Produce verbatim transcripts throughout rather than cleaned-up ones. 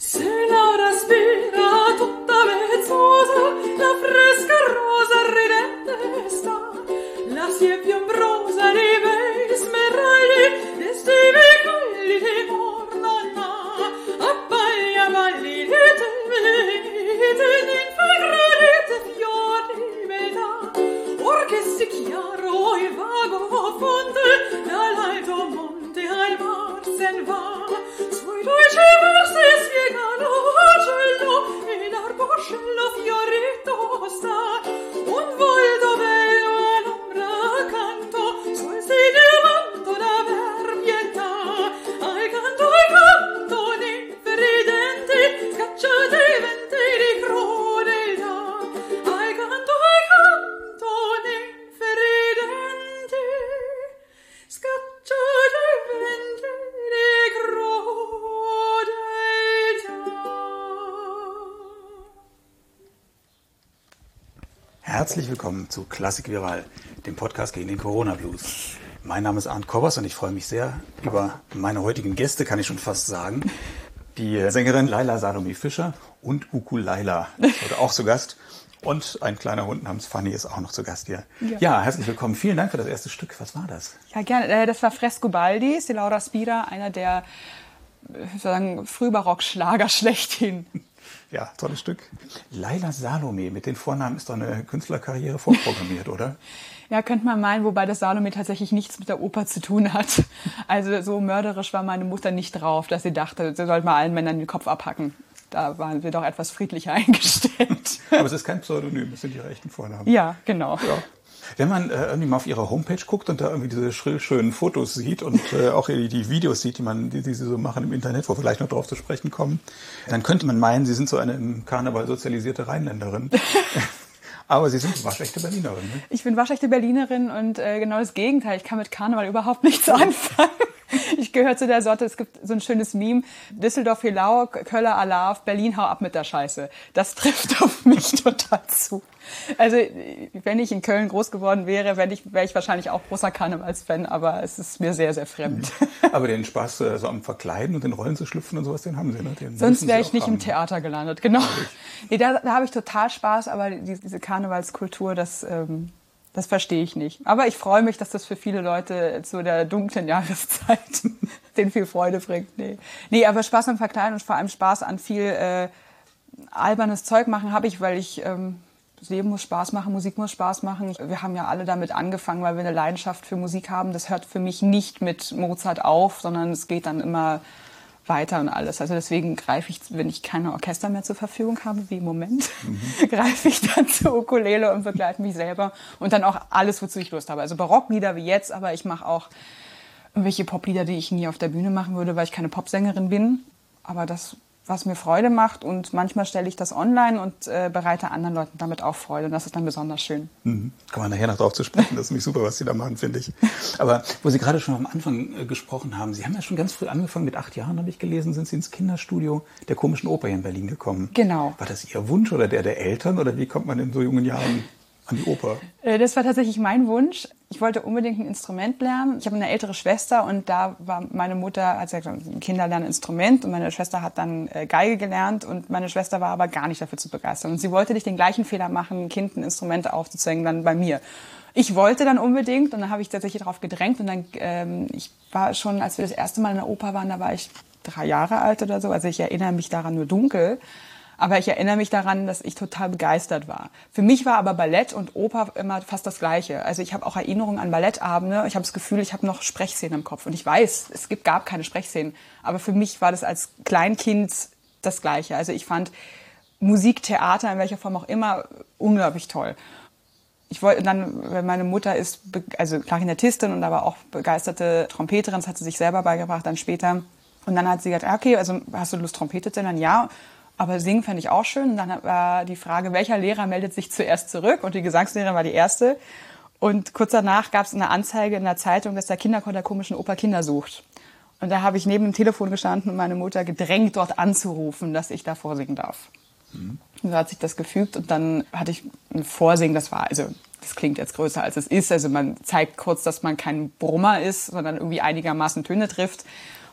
Se Laura spira tutta vezzosa, la fresca rosa ridente sta, la siepe ombrosa di bei smeraldi, e stivi quelli di mornana, abbaia valli di te, di ninfegradite fiori beltà, or che si chiaro il vago fonte, dall'alto monte al mar sen va, sui dolci versi spiegano cielo, e l'arboscello fiorito sta, un volto bello all'ombra accanto, sul segno manto la verbietà, al canto, al canto, ninfe ridenti, scacciate i venti di crudeltà, al canto, al canto, ninfe ridenti, scacciate i venti di crudeltà. Herzlich willkommen zu Klassik Viral, dem Podcast gegen den Corona-Blues. Mein Name ist Arndt Kobbers und ich freue mich sehr über meine heutigen Gäste, kann ich schon fast sagen. Die Sängerin Laila Salome Fischer und Ukulila wurde auch zu Gast. Und ein kleiner Hund namens Fanny ist auch noch zu Gast hier. Ja. ja, herzlich willkommen. Vielen Dank für das erste Stück. Was war das? Ja, gerne. Das war Frescobaldi, Se Laura spira, einer der sozusagen Frühbarock-Schlager schlechthin. Ja, tolles Stück. Laila Salome, mit den Vornamen ist doch eine Künstlerkarriere vorprogrammiert, oder? Ja, könnte man meinen, wobei das Salome tatsächlich nichts mit der Oper zu tun hat. Also so mörderisch war meine Mutter nicht drauf, dass sie dachte, sie sollte mal allen Männern den Kopf abhacken. Da waren wir doch etwas friedlicher eingestellt. Aber es ist kein Pseudonym, es sind ihre echten Vornamen. Ja, genau. Ja. Wenn man äh, irgendwie mal auf ihrer Homepage guckt und da irgendwie diese schrill schönen Fotos sieht und äh, auch die, die Videos sieht, die man, die, die sie so machen im Internet, wo wir gleich noch drauf zu sprechen kommen, dann könnte man meinen, sie sind so eine im Karneval sozialisierte Rheinländerin. Aber Sie sind waschechte Berlinerin, ne? Ich bin waschechte Berlinerin und äh, genau das Gegenteil. Ich kann mit Karneval überhaupt nichts anfangen. Ich gehöre zu der Sorte, es gibt so ein schönes Meme, Düsseldorf Hilau, Köller Alarv, Berlin hau ab mit der Scheiße. Das trifft auf mich total zu. Also wenn ich in Köln groß geworden wäre, wäre ich, wäre ich wahrscheinlich auch großer Karnevalsfan, aber es ist mir sehr, sehr fremd. Aber den Spaß äh, so am Verkleiden und den Rollen zu schlüpfen und sowas, den haben Sie, ne? Den Sonst wäre ich nicht haben. im Theater gelandet, genau. Nee, da, da habe ich total Spaß, aber die, diese Karnevalskultur, das... Ähm, Das verstehe ich nicht. Aber ich freue mich, dass das für viele Leute zu der dunklen Jahreszeit denen viel Freude bringt. Nee, nee, aber Spaß am Verkleiden und vor allem Spaß an viel äh, albernes Zeug machen habe ich, weil ich... Ähm, das Leben muss Spaß machen, Musik muss Spaß machen. Ich, wir haben ja alle damit angefangen, weil wir eine Leidenschaft für Musik haben. Das hört für mich nicht mit Mozart auf, sondern es geht dann immer weiter und alles. Also deswegen greife ich, wenn ich keine Orchester mehr zur Verfügung habe, wie im Moment, mhm. greife ich dann zur Ukulele und begleite mich selber und dann auch alles, wozu ich Lust habe. Also Barocklieder wie jetzt, aber ich mache auch irgendwelche Poplieder, die ich nie auf der Bühne machen würde, weil ich keine Popsängerin bin. Aber das, was mir Freude macht, und manchmal stelle ich das online und äh, bereite anderen Leuten damit auch Freude und das ist dann besonders schön. Mhm. Kann man nachher noch drauf zu sprechen, das ist nicht super, was Sie da machen, finde ich. Aber wo Sie gerade schon am Anfang äh, gesprochen haben, Sie haben ja schon ganz früh angefangen, mit acht Jahren habe ich gelesen, sind Sie ins Kinderstudio der Komischen Oper hier in Berlin gekommen. Genau. War das Ihr Wunsch oder der der Eltern oder wie kommt man in so jungen Jahren an die Oper? Das war tatsächlich mein Wunsch. Ich wollte unbedingt ein Instrument lernen. Ich habe eine ältere Schwester und da war meine Mutter, hat gesagt, Kinder lernen Instrument und meine Schwester hat dann Geige gelernt und meine Schwester war aber gar nicht dafür zu begeistern. Und sie wollte nicht den gleichen Fehler machen, ein Kind ein Instrument aufzuzwängen, dann bei mir. Ich wollte dann unbedingt und dann habe ich tatsächlich darauf gedrängt und dann, ähm, ich war schon, als wir das erste Mal in der Oper waren, da war ich drei Jahre alt oder so, also ich erinnere mich daran nur dunkel. Aber ich erinnere mich daran, dass ich total begeistert war. Für mich war aber Ballett und Oper immer fast das Gleiche. Also ich habe auch Erinnerungen an Ballettabende. Ich habe das Gefühl, ich habe noch Sprechszenen im Kopf. Und ich weiß, es gibt, gab keine Sprechszenen. Aber für mich war das als Kleinkind das Gleiche. Also ich fand Musik, Theater, in welcher Form auch immer, unglaublich toll. Ich wollte dann, meine Mutter ist also Klarinettistin und aber auch begeisterte Trompeterin. Das hat sie sich selber beigebracht dann später. Und dann hat sie gesagt, okay, also hast du Lust, Trompete zu lernen? Ja. Aber singen fände ich auch schön. Und dann war die Frage, welcher Lehrer meldet sich zuerst zurück? Und die Gesangslehrerin war die erste. Und kurz danach gab es eine Anzeige in der Zeitung, dass der Kinderchor der Komischen Oper Kinder sucht. Und da habe ich neben dem Telefon gestanden und meine Mutter gedrängt, dort anzurufen, dass ich da vorsingen darf. Mhm. Und so hat sich das gefügt. Und dann hatte ich ein Vorsingen, das war, also das klingt jetzt größer als es ist. Also man zeigt kurz, dass man kein Brummer ist, sondern irgendwie einigermaßen Töne trifft.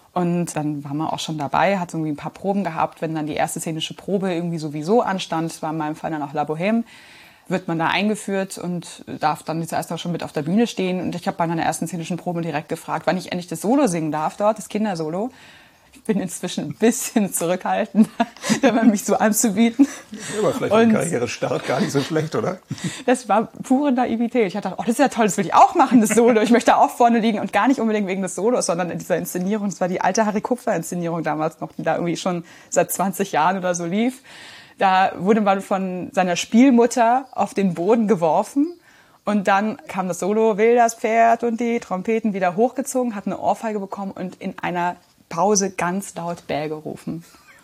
Und dann war man auch schon dabei, hat irgendwie ein paar Proben gehabt. Wenn dann die erste szenische Probe irgendwie sowieso anstand, das war in meinem Fall dann auch La Bohème, wird man da eingeführt und darf dann zuerst auch schon mit auf der Bühne stehen. Und ich habe bei meiner ersten szenischen Probe direkt gefragt, wann ich endlich das Solo singen darf dort, das Kindersolo. Ich bin inzwischen ein bisschen zurückhaltend, wenn man mich so anzubieten. Ja, aber vielleicht ein Karrierestart gar nicht so schlecht, oder? Das war pure Naivität. Ich dachte, oh, das ist ja toll, das will ich auch machen, das Solo. Ich möchte auch vorne liegen und gar nicht unbedingt wegen des Solos, sondern in dieser Inszenierung. Das war die alte Harry Kupfer-Inszenierung damals noch, die da irgendwie schon seit zwanzig Jahren oder so lief. Da wurde man von seiner Spielmutter auf den Boden geworfen. Und dann kam das Solo, will das Pferd und die Trompeten wieder hochgezogen, hat eine Ohrfeige bekommen und in einer Pause ganz laut Bäh gerufen.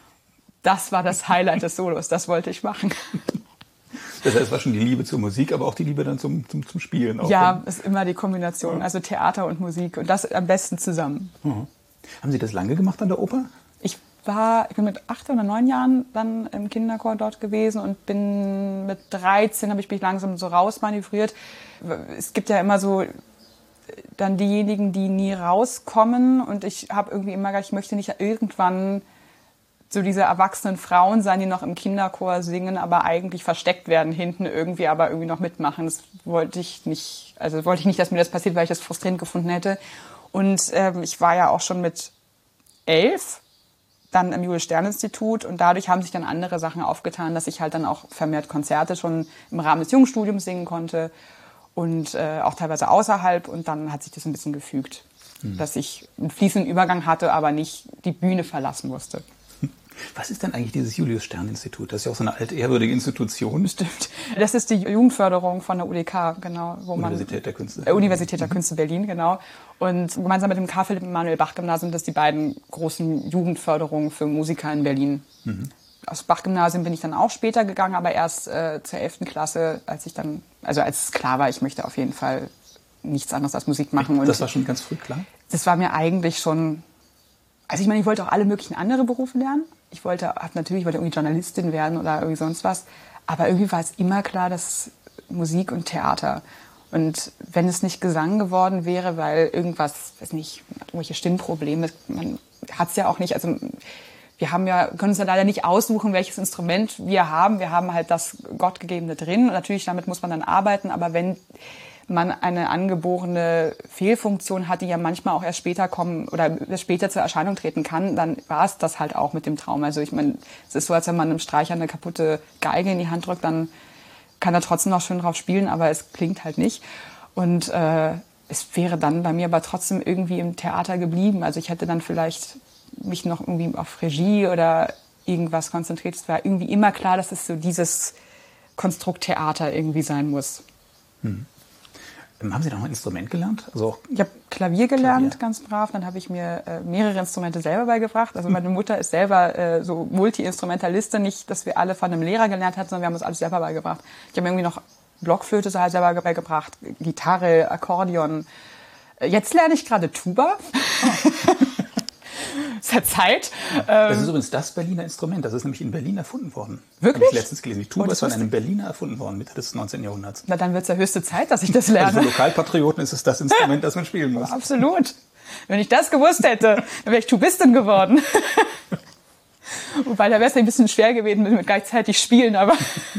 Das war das Highlight des Solos, das wollte ich machen. Das heißt, es war schon die Liebe zur Musik, aber auch die Liebe dann zum, zum, zum Spielen. Auch ja, dann. Ist immer die Kombination, also Theater und Musik und das am besten zusammen. Mhm. Haben Sie das lange gemacht an der Oper? Ich war, ich bin mit acht oder neun Jahren dann im Kinderchor dort gewesen und bin mit dreizehn, habe ich mich langsam so rausmanövriert. Es gibt ja immer so dann diejenigen, die nie rauskommen. Und ich habe irgendwie immer gedacht, ich möchte nicht irgendwann so diese erwachsenen Frauen sein, die noch im Kinderchor singen, aber eigentlich versteckt werden hinten irgendwie, aber irgendwie noch mitmachen. Das wollte ich nicht, also wollte ich nicht, dass mir das passiert, weil ich das frustrierend gefunden hätte. Und ähm, ich war ja auch schon mit elf dann im Julius-Stern-Institut und dadurch haben sich dann andere Sachen aufgetan, dass ich halt dann auch vermehrt Konzerte schon im Rahmen des Jungstudiums singen konnte. Und äh, auch teilweise außerhalb. Und dann hat sich das ein bisschen gefügt, mhm. dass ich einen fließenden Übergang hatte, aber nicht die Bühne verlassen musste. Was ist denn eigentlich dieses Julius-Stern-Institut? Das ist ja auch so eine altehrwürdige Institution. Stimmt. Das ist die Jugendförderung von der U D K, genau. Wo Universität man, der Künste. Äh, Universität der Künste Berlin, genau. Und gemeinsam mit dem Karl Philipp Emanuel Bach Gymnasium, das sind die beiden großen Jugendförderungen für Musiker in Berlin. Mhm. Aus Bach-Gymnasium bin ich dann auch später gegangen, aber erst äh, zur elften Klasse, als ich dann, also als es klar war, ich möchte auf jeden Fall nichts anderes als Musik machen. Und das war schon ganz früh klar? Das war mir eigentlich schon, also ich meine, ich wollte auch alle möglichen andere Berufe lernen. Ich wollte, hab natürlich, ich wollte irgendwie Journalistin werden oder irgendwie sonst was. Aber irgendwie war es immer klar, dass Musik und Theater. Und wenn es nicht Gesang geworden wäre, weil irgendwas, weiß nicht, irgendwelche Stimmprobleme, man hat es ja auch nicht, also wir haben ja, können uns ja leider nicht aussuchen, welches Instrument wir haben. Wir haben halt das Gottgegebene drin. Und natürlich, damit muss man dann arbeiten. Aber wenn man eine angeborene Fehlfunktion hat, die ja manchmal auch erst später kommen oder erst später zur Erscheinung treten kann, dann war es das halt auch mit dem Traum. Also ich meine, es ist so, als wenn man einem Streicher eine kaputte Geige in die Hand drückt, dann kann er trotzdem noch schön drauf spielen, aber es klingt halt nicht. Und äh, es wäre dann bei mir aber trotzdem irgendwie im Theater geblieben. Also ich hätte dann vielleicht mich noch irgendwie auf Regie oder irgendwas konzentriert. Es war irgendwie immer klar, dass es so dieses Konstrukt Theater irgendwie sein muss. Hm. Haben Sie noch ein Instrument gelernt? Also auch ich habe Klavier gelernt, Klavier. ganz brav. Dann habe ich mir äh, mehrere Instrumente selber beigebracht. Also meine Mutter ist selber äh, so Multi-Instrumentalistin. Nicht, dass wir alle von einem Lehrer gelernt hatten, sondern wir haben uns alles selber beigebracht. Ich habe mir irgendwie noch Blockflöte so halt selber beigebracht, Gitarre, Akkordeon. Jetzt lerne ich gerade Tuba. Oh. Seit Zeit. Das ist übrigens das Berliner Instrument. Das ist nämlich in Berlin erfunden worden. Wirklich? Habe ich letztens gelesen. Die Tuba oh, ist von einem Berliner erfunden worden, Mitte des neunzehnten Jahrhunderts. Na, dann wird es ja höchste Zeit, dass ich das lerne. Also für Lokalpatrioten ist es das Instrument, das man spielen muss. Absolut. Wenn ich das gewusst hätte, dann wäre ich Tubistin geworden. Wobei, da wäre es ein bisschen schwer gewesen mit gleichzeitig spielen, aber...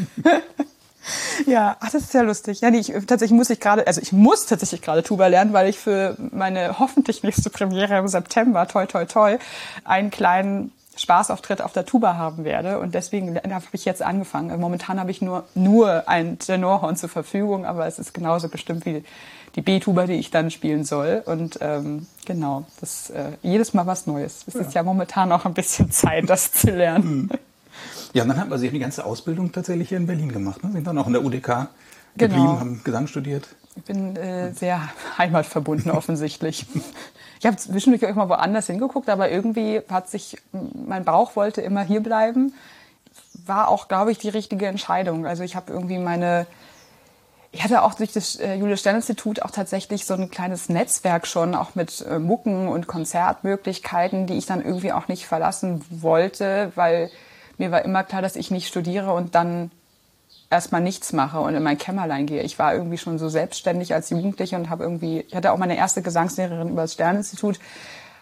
Ja, ach, das ist ja lustig. Ja, nee, ich, tatsächlich muss ich gerade, also ich muss tatsächlich gerade Tuba lernen, weil ich für meine hoffentlich nächste Premiere im September, toi, toi, toi, einen kleinen Spaßauftritt auf der Tuba haben werde. Und deswegen habe ich jetzt angefangen. Momentan habe ich nur, nur ein Tenorhorn zur Verfügung, aber es ist genauso bestimmt wie die B-Tuba, die ich dann spielen soll. Und ähm, genau, das äh, jedes Mal was Neues. Es ja. ist ja momentan auch ein bisschen Zeit, das zu lernen. Ja, und dann haben wir Sie die ganze Ausbildung tatsächlich hier in Berlin gemacht. Ne? Sind dann auch in der U D K geblieben, genau. Haben Gesang studiert. Ich bin äh, sehr heimatverbunden offensichtlich. Ich habe zwischendurch auch mal woanders hingeguckt, aber irgendwie hat sich, mein Bauch wollte immer hier bleiben. War auch, glaube ich, die richtige Entscheidung. Also ich habe irgendwie meine, ich hatte auch durch das äh, Julius-Stern-Institut auch tatsächlich so ein kleines Netzwerk schon, auch mit äh, Mucken und Konzertmöglichkeiten, die ich dann irgendwie auch nicht verlassen wollte, weil mir war immer klar, dass ich nicht studiere und dann erstmal nichts mache und in mein Kämmerlein gehe. Ich war irgendwie schon so selbstständig als Jugendliche und habe irgendwie, ich hatte auch meine erste Gesangslehrerin über das Sterninstitut,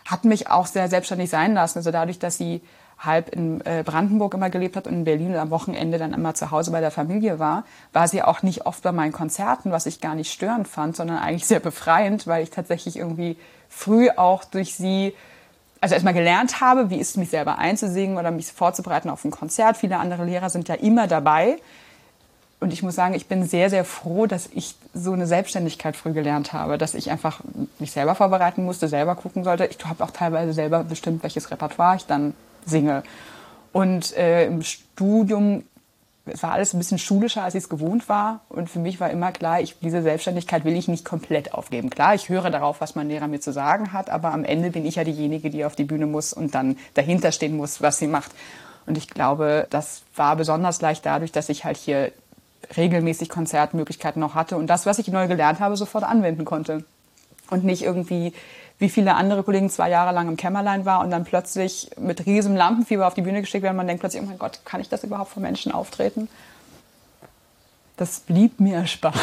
hat mich auch sehr selbstständig sein lassen. Also dadurch, dass sie halb in Brandenburg immer gelebt hat und in Berlin und am Wochenende dann immer zu Hause bei der Familie war, war sie auch nicht oft bei meinen Konzerten, was ich gar nicht störend fand, sondern eigentlich sehr befreiend, weil ich tatsächlich irgendwie früh auch durch sie, also erstmal gelernt habe, wie ist es, mich selber einzusingen oder mich vorzubereiten auf ein Konzert. Viele andere Lehrer sind ja immer dabei. Und ich muss sagen, ich bin sehr, sehr froh, dass ich so eine Selbstständigkeit früh gelernt habe, dass ich einfach mich selber vorbereiten musste, selber gucken sollte. Ich habe auch teilweise selber bestimmt, welches Repertoire ich dann singe. Und äh, im Studium, es war alles ein bisschen schulischer, als ich es gewohnt war. Und für mich war immer klar, ich, diese Selbstständigkeit will ich nicht komplett aufgeben. Klar, ich höre darauf, was mein Lehrer mir zu sagen hat, aber am Ende bin ich ja diejenige, die auf die Bühne muss und dann dahinter stehen muss, was sie macht. Und ich glaube, das war besonders leicht dadurch, dass ich halt hier regelmäßig Konzertmöglichkeiten noch hatte und das, was ich neu gelernt habe, sofort anwenden konnte. Und nicht irgendwie, wie viele andere Kollegen, zwei Jahre lang im Kämmerlein war und dann plötzlich mit riesigem Lampenfieber auf die Bühne geschickt werden. Man denkt plötzlich, oh mein Gott, kann ich das überhaupt vor Menschen auftreten? Das blieb mir erspart.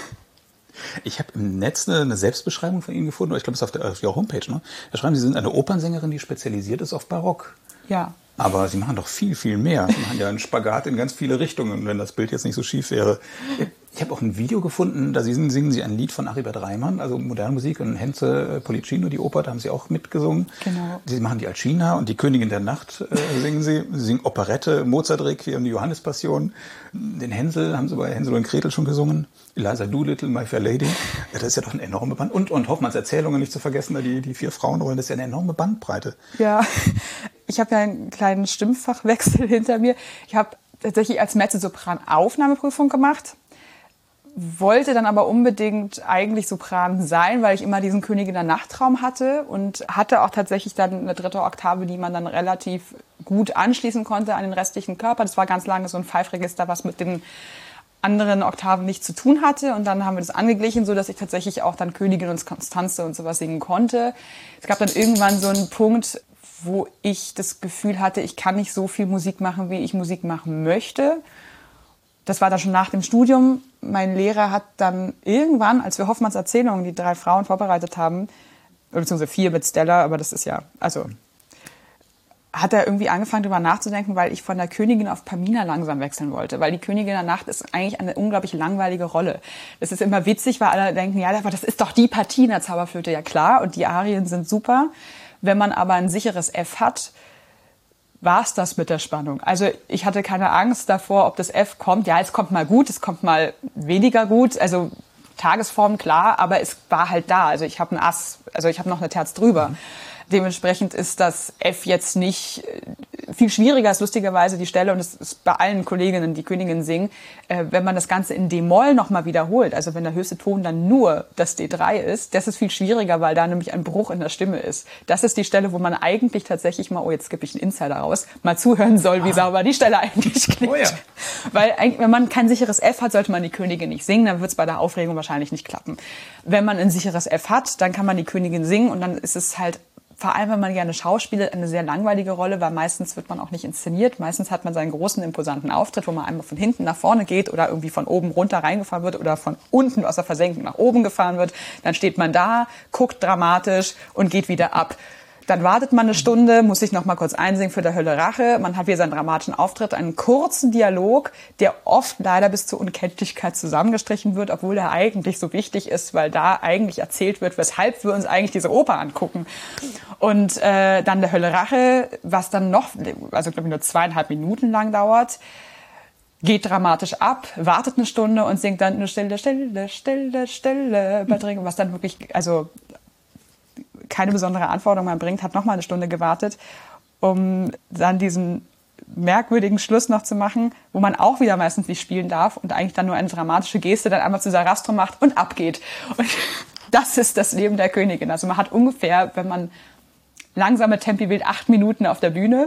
Ich habe im Netz eine, eine Selbstbeschreibung von Ihnen gefunden, ich glaube, es ist auf, der, auf Ihrer Homepage, ne? Da schreiben Sie, Sie sind eine Opernsängerin, die spezialisiert ist auf Barock. Ja. Aber Sie machen doch viel, viel mehr. Sie machen ja einen Spagat in ganz viele Richtungen, wenn das Bild jetzt nicht so schief wäre. Ich habe auch ein Video gefunden, da singen, singen Sie ein Lied von Aribert Reimann, also moderne Musik, und Henze Policino, die Oper, da haben Sie auch mitgesungen. Genau. Sie machen die Alcina und die Königin der Nacht äh, singen Sie. Sie singen Operette, Mozart-Requiem, die Johannespassion. Den Hänsel haben Sie bei Hänsel und Gretel schon gesungen. Eliza Doolittle, My Fair Lady. Ja, das ist ja doch eine enorme Band. Und, und Hoffmanns Erzählungen nicht zu vergessen, die, die vier Frauenrollen, das ist ja eine enorme Bandbreite. Ja, ich habe ja einen kleinen Stimmfachwechsel hinter mir. Ich habe tatsächlich als Mezzosopran Aufnahmeprüfung gemacht, wollte dann aber unbedingt eigentlich Sopran sein, weil ich immer diesen Königin der Nacht-Traum hatte und hatte auch tatsächlich dann eine dritte Oktave, die man dann relativ gut anschließen konnte an den restlichen Körper. Das war ganz lange so ein Pfeifregister, was mit den anderen Oktaven nichts zu tun hatte. Und dann haben wir das angeglichen, so dass ich tatsächlich auch dann Königin und Konstanze und sowas singen konnte. Es gab dann irgendwann so einen Punkt, wo ich das Gefühl hatte, ich kann nicht so viel Musik machen, wie ich Musik machen möchte. Das war dann schon nach dem Studium. Mein Lehrer hat dann irgendwann, als wir Hoffmanns Erzählungen, die drei Frauen vorbereitet haben, beziehungsweise vier mit Stella, aber das ist ja, also, hat er irgendwie angefangen, darüber nachzudenken, weil ich von der Königin auf Pamina langsam wechseln wollte. Weil die Königin der Nacht ist eigentlich eine unglaublich langweilige Rolle. Das ist immer witzig, weil alle denken, ja, aber das ist doch die Partie in der Zauberflöte. Ja klar, und die Arien sind super. Wenn man aber ein sicheres F hat, war es das mit der Spannung. Also ich hatte keine Angst davor, ob das F kommt. Ja, es kommt mal gut, es kommt mal weniger gut. Also Tagesform, klar, aber es war halt da. Also ich habe ein Ass, also ich habe noch eine Terz drüber. Mhm. Dementsprechend ist das F jetzt nicht viel schwieriger, ist lustigerweise die Stelle, und es ist bei allen Kolleginnen, die Königinnen singen, äh, wenn man das Ganze in D-Moll nochmal wiederholt, also wenn der höchste Ton dann nur das D drei ist, das ist viel schwieriger, weil da nämlich ein Bruch in der Stimme ist. Das ist die Stelle, wo man eigentlich tatsächlich mal, oh, jetzt gebe ich einen Insider raus, mal zuhören soll, wie ah. sauber die Stelle eigentlich klingt. Oh ja. Weil wenn man kein sicheres F hat, sollte man die Königin nicht singen, dann wird es bei der Aufregung wahrscheinlich nicht klappen. Wenn man ein sicheres F hat, dann kann man die Königin singen und dann ist es halt, vor allem, wenn man gerne schauspielt, eine sehr langweilige Rolle, weil meistens wird man auch nicht inszeniert. Meistens hat man seinen großen, imposanten Auftritt, wo man einmal von hinten nach vorne geht oder irgendwie von oben runter reingefahren wird oder von unten aus der Versenkung nach oben gefahren wird. Dann steht man da, guckt dramatisch und geht wieder ab. Dann wartet man eine Stunde, muss sich noch mal kurz einsingen für der Hölle Rache. Man hat wieder seinen dramatischen Auftritt, einen kurzen Dialog, der oft leider bis zur Unkenntlichkeit zusammengestrichen wird, obwohl er eigentlich so wichtig ist, weil da eigentlich erzählt wird, weshalb wir uns eigentlich diese Oper angucken. Und äh, dann der Hölle Rache, was dann noch, also glaube ich nur zweieinhalb Minuten lang dauert, geht dramatisch ab, wartet eine Stunde und singt dann eine Stille, Stille, Stille, Stille, was dann wirklich, also keine besondere Anforderung man bringt, hat noch mal eine Stunde gewartet, um dann diesen merkwürdigen Schluss noch zu machen, wo man auch wieder meistens nicht spielen darf und eigentlich dann nur eine dramatische Geste dann einmal zu Sarastro macht und abgeht. Und das ist das Leben der Königin. Also man hat ungefähr, wenn man langsame Tempi wählt, acht Minuten auf der Bühne.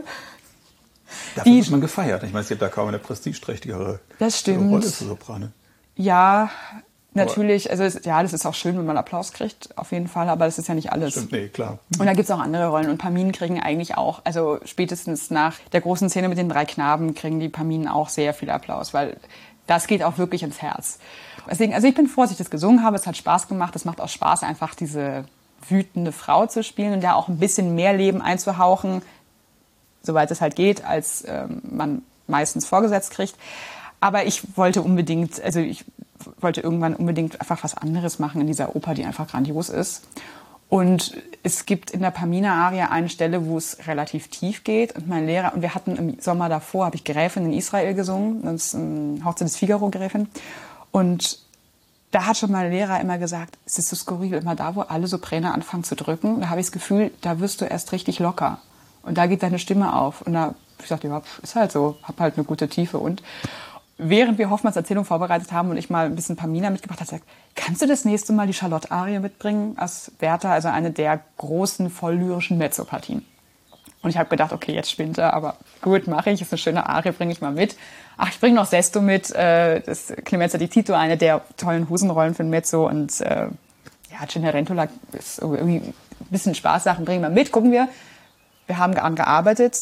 Dafür wird man gefeiert. Ich meine, es gibt da kaum eine prestigeträchtigere Rolle zu Soprane. Ja, natürlich, also es, ja, das ist auch schön, wenn man Applaus kriegt, auf jeden Fall, aber das ist ja nicht alles. Stimmt, nee, klar. Und da gibt's auch andere Rollen und Paminen kriegen eigentlich auch, also spätestens nach der großen Szene mit den drei Knaben kriegen die Paminen auch sehr viel Applaus, weil das geht auch wirklich ins Herz. Deswegen, also ich bin froh, dass ich das gesungen habe, es hat Spaß gemacht, es macht auch Spaß, einfach diese wütende Frau zu spielen und da auch ein bisschen mehr Leben einzuhauchen, soweit es halt geht, als ähm, man meistens vorgesetzt kriegt. Aber ich wollte unbedingt, also ich wollte irgendwann unbedingt einfach was anderes machen in dieser Oper, die einfach grandios ist. Und es gibt in der Pamina-Arie eine Stelle, wo es relativ tief geht. Und mein Lehrer, und wir hatten im Sommer davor, habe ich Gräfin in Israel gesungen, das ist um, Hochzeit des Figaro Gräfin. Und da hat schon mein Lehrer immer gesagt, es ist so skurril, immer da, wo alle Sopräne anfangen zu drücken, da habe ich das Gefühl, da wirst du erst richtig locker. Und da geht deine Stimme auf. Und da, ich dachte, ja, ist halt so, hab halt eine gute Tiefe. Und während wir Hoffmanns Erzählung vorbereitet haben und ich mal ein bisschen Pamina mitgebracht habe, gesagt, kannst du das nächste Mal die Charlotte-Arie mitbringen aus Werther, also eine der großen, volllyrischen Mezzopartien? Und ich habe gedacht, okay, jetzt spinnt er, aber gut, mache ich, ist eine schöne Arie, bringe ich mal mit. Ach, ich bringe noch Sesto mit, äh, das Clemenza di Tito, eine der tollen Husenrollen für ein Mezzo. Und äh, ja, Cenerentola ist irgendwie ein bisschen Spaßsachen, bringen wir mit, gucken wir. Wir haben daran gearbeitet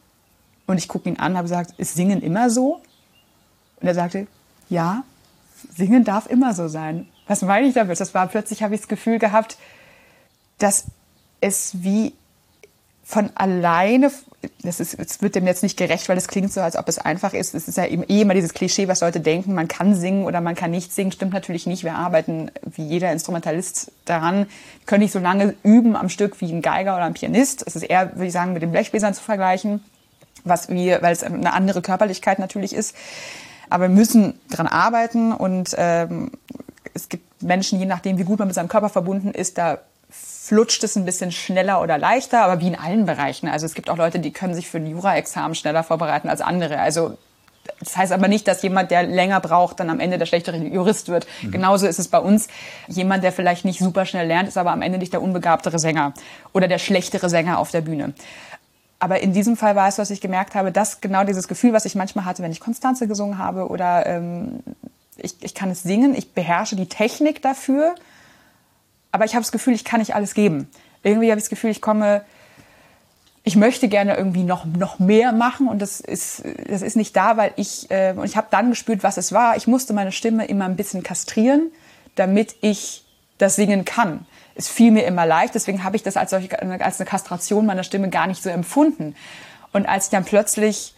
und ich gucke ihn an und habe gesagt, ist Singen immer so? Und er sagte, ja, Singen darf immer so sein. Was meine ich damit? Das war plötzlich, habe ich das Gefühl gehabt, dass es wie von alleine, das ist, es wird dem jetzt nicht gerecht, weil es klingt so, als ob es einfach ist. Es ist ja eben eh immer dieses Klischee, was Leute denken, man kann singen oder man kann nicht singen. Stimmt natürlich nicht. Wir arbeiten wie jeder Instrumentalist daran. Wir können nicht so lange üben am Stück wie ein Geiger oder ein Pianist. Es ist eher, würde ich sagen, mit den Blechbläsern zu vergleichen, was wir, weil es eine andere Körperlichkeit natürlich ist. Aber wir müssen dran arbeiten und ähm, es gibt Menschen, je nachdem, wie gut man mit seinem Körper verbunden ist, da flutscht es ein bisschen schneller oder leichter, aber wie in allen Bereichen. Also es gibt auch Leute, die können sich für ein Jura-Examen schneller vorbereiten als andere. Also das heißt aber nicht, dass jemand, der länger braucht, dann am Ende der schlechtere Jurist wird. Mhm. Genauso ist es bei uns. Jemand, der vielleicht nicht super schnell lernt, ist aber am Ende nicht der unbegabtere Sänger oder der schlechtere Sänger auf der Bühne. Aber in diesem Fall war es, was ich gemerkt habe, dass genau dieses Gefühl, was ich manchmal hatte, wenn ich Constanze gesungen habe oder ähm, ich, ich kann es singen, ich beherrsche die Technik dafür, aber ich habe das Gefühl, ich kann nicht alles geben. Irgendwie habe ich das Gefühl, ich komme, ich möchte gerne irgendwie noch, noch mehr machen und das ist, das ist nicht da, weil ich, äh, und ich habe dann gespürt, was es war. Ich musste meine Stimme immer ein bisschen kastrieren, damit ich das singen kann. Es fiel mir immer leicht, deswegen habe ich das als, solche, als eine Kastration meiner Stimme gar nicht so empfunden. Und als ich dann plötzlich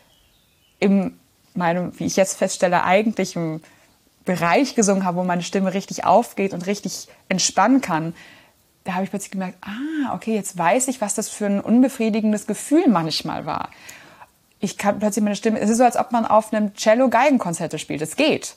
in meinem, wie ich jetzt feststelle, eigentlichen Bereich gesungen habe, wo meine Stimme richtig aufgeht und richtig entspannen kann, da habe ich plötzlich gemerkt, ah, okay, jetzt weiß ich, was das für ein unbefriedigendes Gefühl manchmal war. Ich kann plötzlich meine Stimme, es ist so, als ob man auf einem Cello-Geigenkonzerte spielt. Es geht.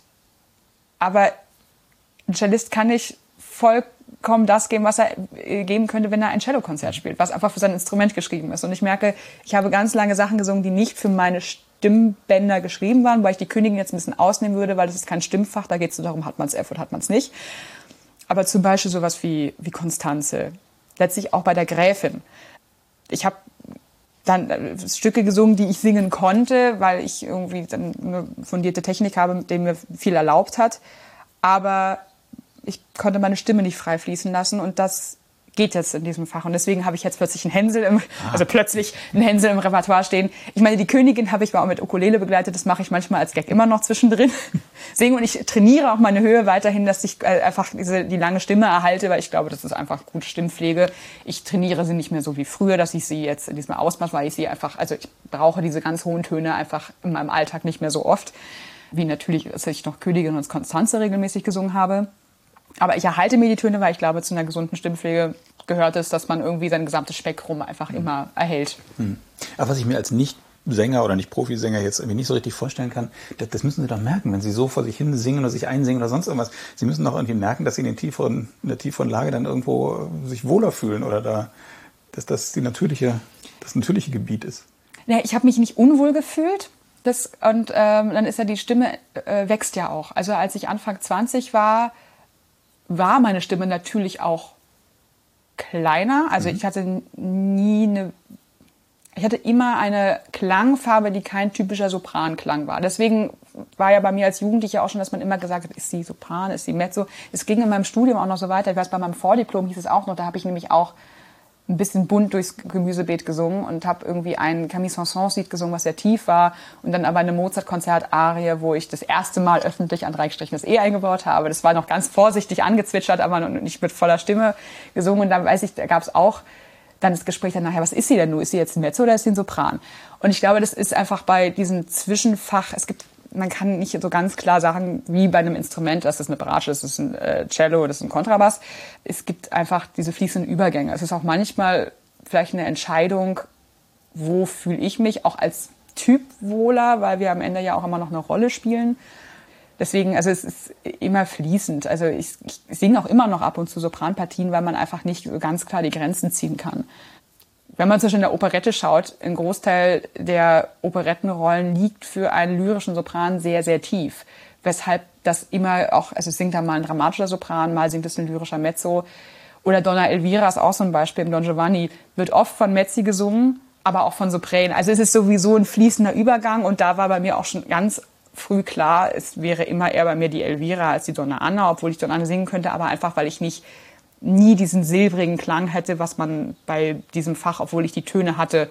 Aber ein Cellist kann nicht vollkommen das geben, was er geben könnte, wenn er ein Cellokonzert spielt, was einfach für sein Instrument geschrieben ist. Und ich merke, ich habe ganz lange Sachen gesungen, die nicht für meine Stimmbänder geschrieben waren, weil ich die Königin jetzt ein bisschen ausnehmen würde, weil das ist kein Stimmfach, da geht es so darum, hat man es F oder hat man es nicht. Aber zum Beispiel sowas wie, wie Constanze, letztlich auch bei der Gräfin. Ich habe dann Stücke gesungen, die ich singen konnte, weil ich irgendwie dann eine fundierte Technik habe, mit der mir viel erlaubt hat. Aber ich konnte meine Stimme nicht frei fließen lassen und das geht jetzt in diesem Fach. Und deswegen habe ich jetzt plötzlich einen Hänsel, im, also plötzlich einen Hänsel im Repertoire stehen. Ich meine, die Königin habe ich mal auch mit Ukulele begleitet. Das mache ich manchmal als Gag immer noch zwischendrin. Singen und ich trainiere auch meine Höhe weiterhin, dass ich einfach diese, die lange Stimme erhalte, weil ich glaube, das ist einfach gute Stimmpflege. Ich trainiere sie nicht mehr so wie früher, dass ich sie jetzt in diesem Ausmaß, weil ich sie einfach, also ich brauche diese ganz hohen Töne einfach in meinem Alltag nicht mehr so oft, wie natürlich, als ich noch Königin und Constanze regelmäßig gesungen habe. Aber ich erhalte mir die Töne, weil ich glaube, zu einer gesunden Stimmpflege gehört es, dass man irgendwie sein gesamtes Spektrum einfach mhm. immer erhält. Mhm. Aber was ich mir als Nicht-Sänger oder Nicht-Profisänger jetzt irgendwie nicht so richtig vorstellen kann, das, das müssen Sie doch merken, wenn Sie so vor sich hin singen oder sich einsingen oder sonst irgendwas. Sie müssen doch irgendwie merken, dass Sie in, den tieferen, in der tieferen Lage dann irgendwo sich wohler fühlen oder da, dass das die natürliche, das natürliche Gebiet ist. Ja, ich habe mich nicht unwohl gefühlt. Das, und ähm, dann ist ja die Stimme, äh, wächst ja auch. Also als ich Anfang zwanzig war, war meine Stimme natürlich auch kleiner. Also ich hatte nie eine, ich hatte immer eine Klangfarbe, die kein typischer Sopranklang war. Deswegen war ja bei mir als Jugendliche auch schon, dass man immer gesagt hat, ist sie Sopran, ist sie Mezzo. Es ging in meinem Studium auch noch so weiter. Ich weiß, bei meinem Vordiplom hieß es auch noch, da habe ich nämlich auch ein bisschen bunt durchs Gemüsebeet gesungen und habe irgendwie ein Camille Saint-Saëns-Lied gesungen, was sehr tief war. Und dann aber eine Mozart-Konzert-Arie, wo ich das erste Mal öffentlich an drei Strichen das E eingebaut habe. Das war noch ganz vorsichtig angezwitschert, aber nicht mit voller Stimme gesungen. Und dann weiß ich, da gab es auch dann das Gespräch dann nachher, was ist sie denn nur? Ist sie jetzt ein Mezzo oder ist sie ein Sopran? Und ich glaube, das ist einfach bei diesem Zwischenfach, es gibt, man kann nicht so ganz klar sagen, wie bei einem Instrument, das ist eine Bratsche, das ist ein äh, Cello, das ist ein Kontrabass. Es gibt einfach diese fließenden Übergänge. Es ist auch manchmal vielleicht eine Entscheidung, wo fühle ich mich auch als Typ wohler, weil wir am Ende ja auch immer noch eine Rolle spielen. Deswegen, also es ist immer fließend. Also ich, ich singe auch immer noch ab und zu Sopranpartien, weil man einfach nicht ganz klar die Grenzen ziehen kann. Wenn man zum Beispiel in der Operette schaut, ein Großteil der Operettenrollen liegt für einen lyrischen Sopran sehr, sehr tief. Weshalb das immer auch, also es singt da mal ein dramatischer Sopran, mal singt es ein lyrischer Mezzo. Oder Donna Elvira ist auch so ein Beispiel, im Don Giovanni wird oft von Mezzi gesungen, aber auch von Sopränen. Also es ist sowieso ein fließender Übergang und da war bei mir auch schon ganz früh klar, es wäre immer eher bei mir die Elvira als die Donna Anna, obwohl ich Donna Anna singen könnte, aber einfach, weil ich nicht nie diesen silbrigen Klang hätte, was man bei diesem Fach, obwohl ich die Töne hatte,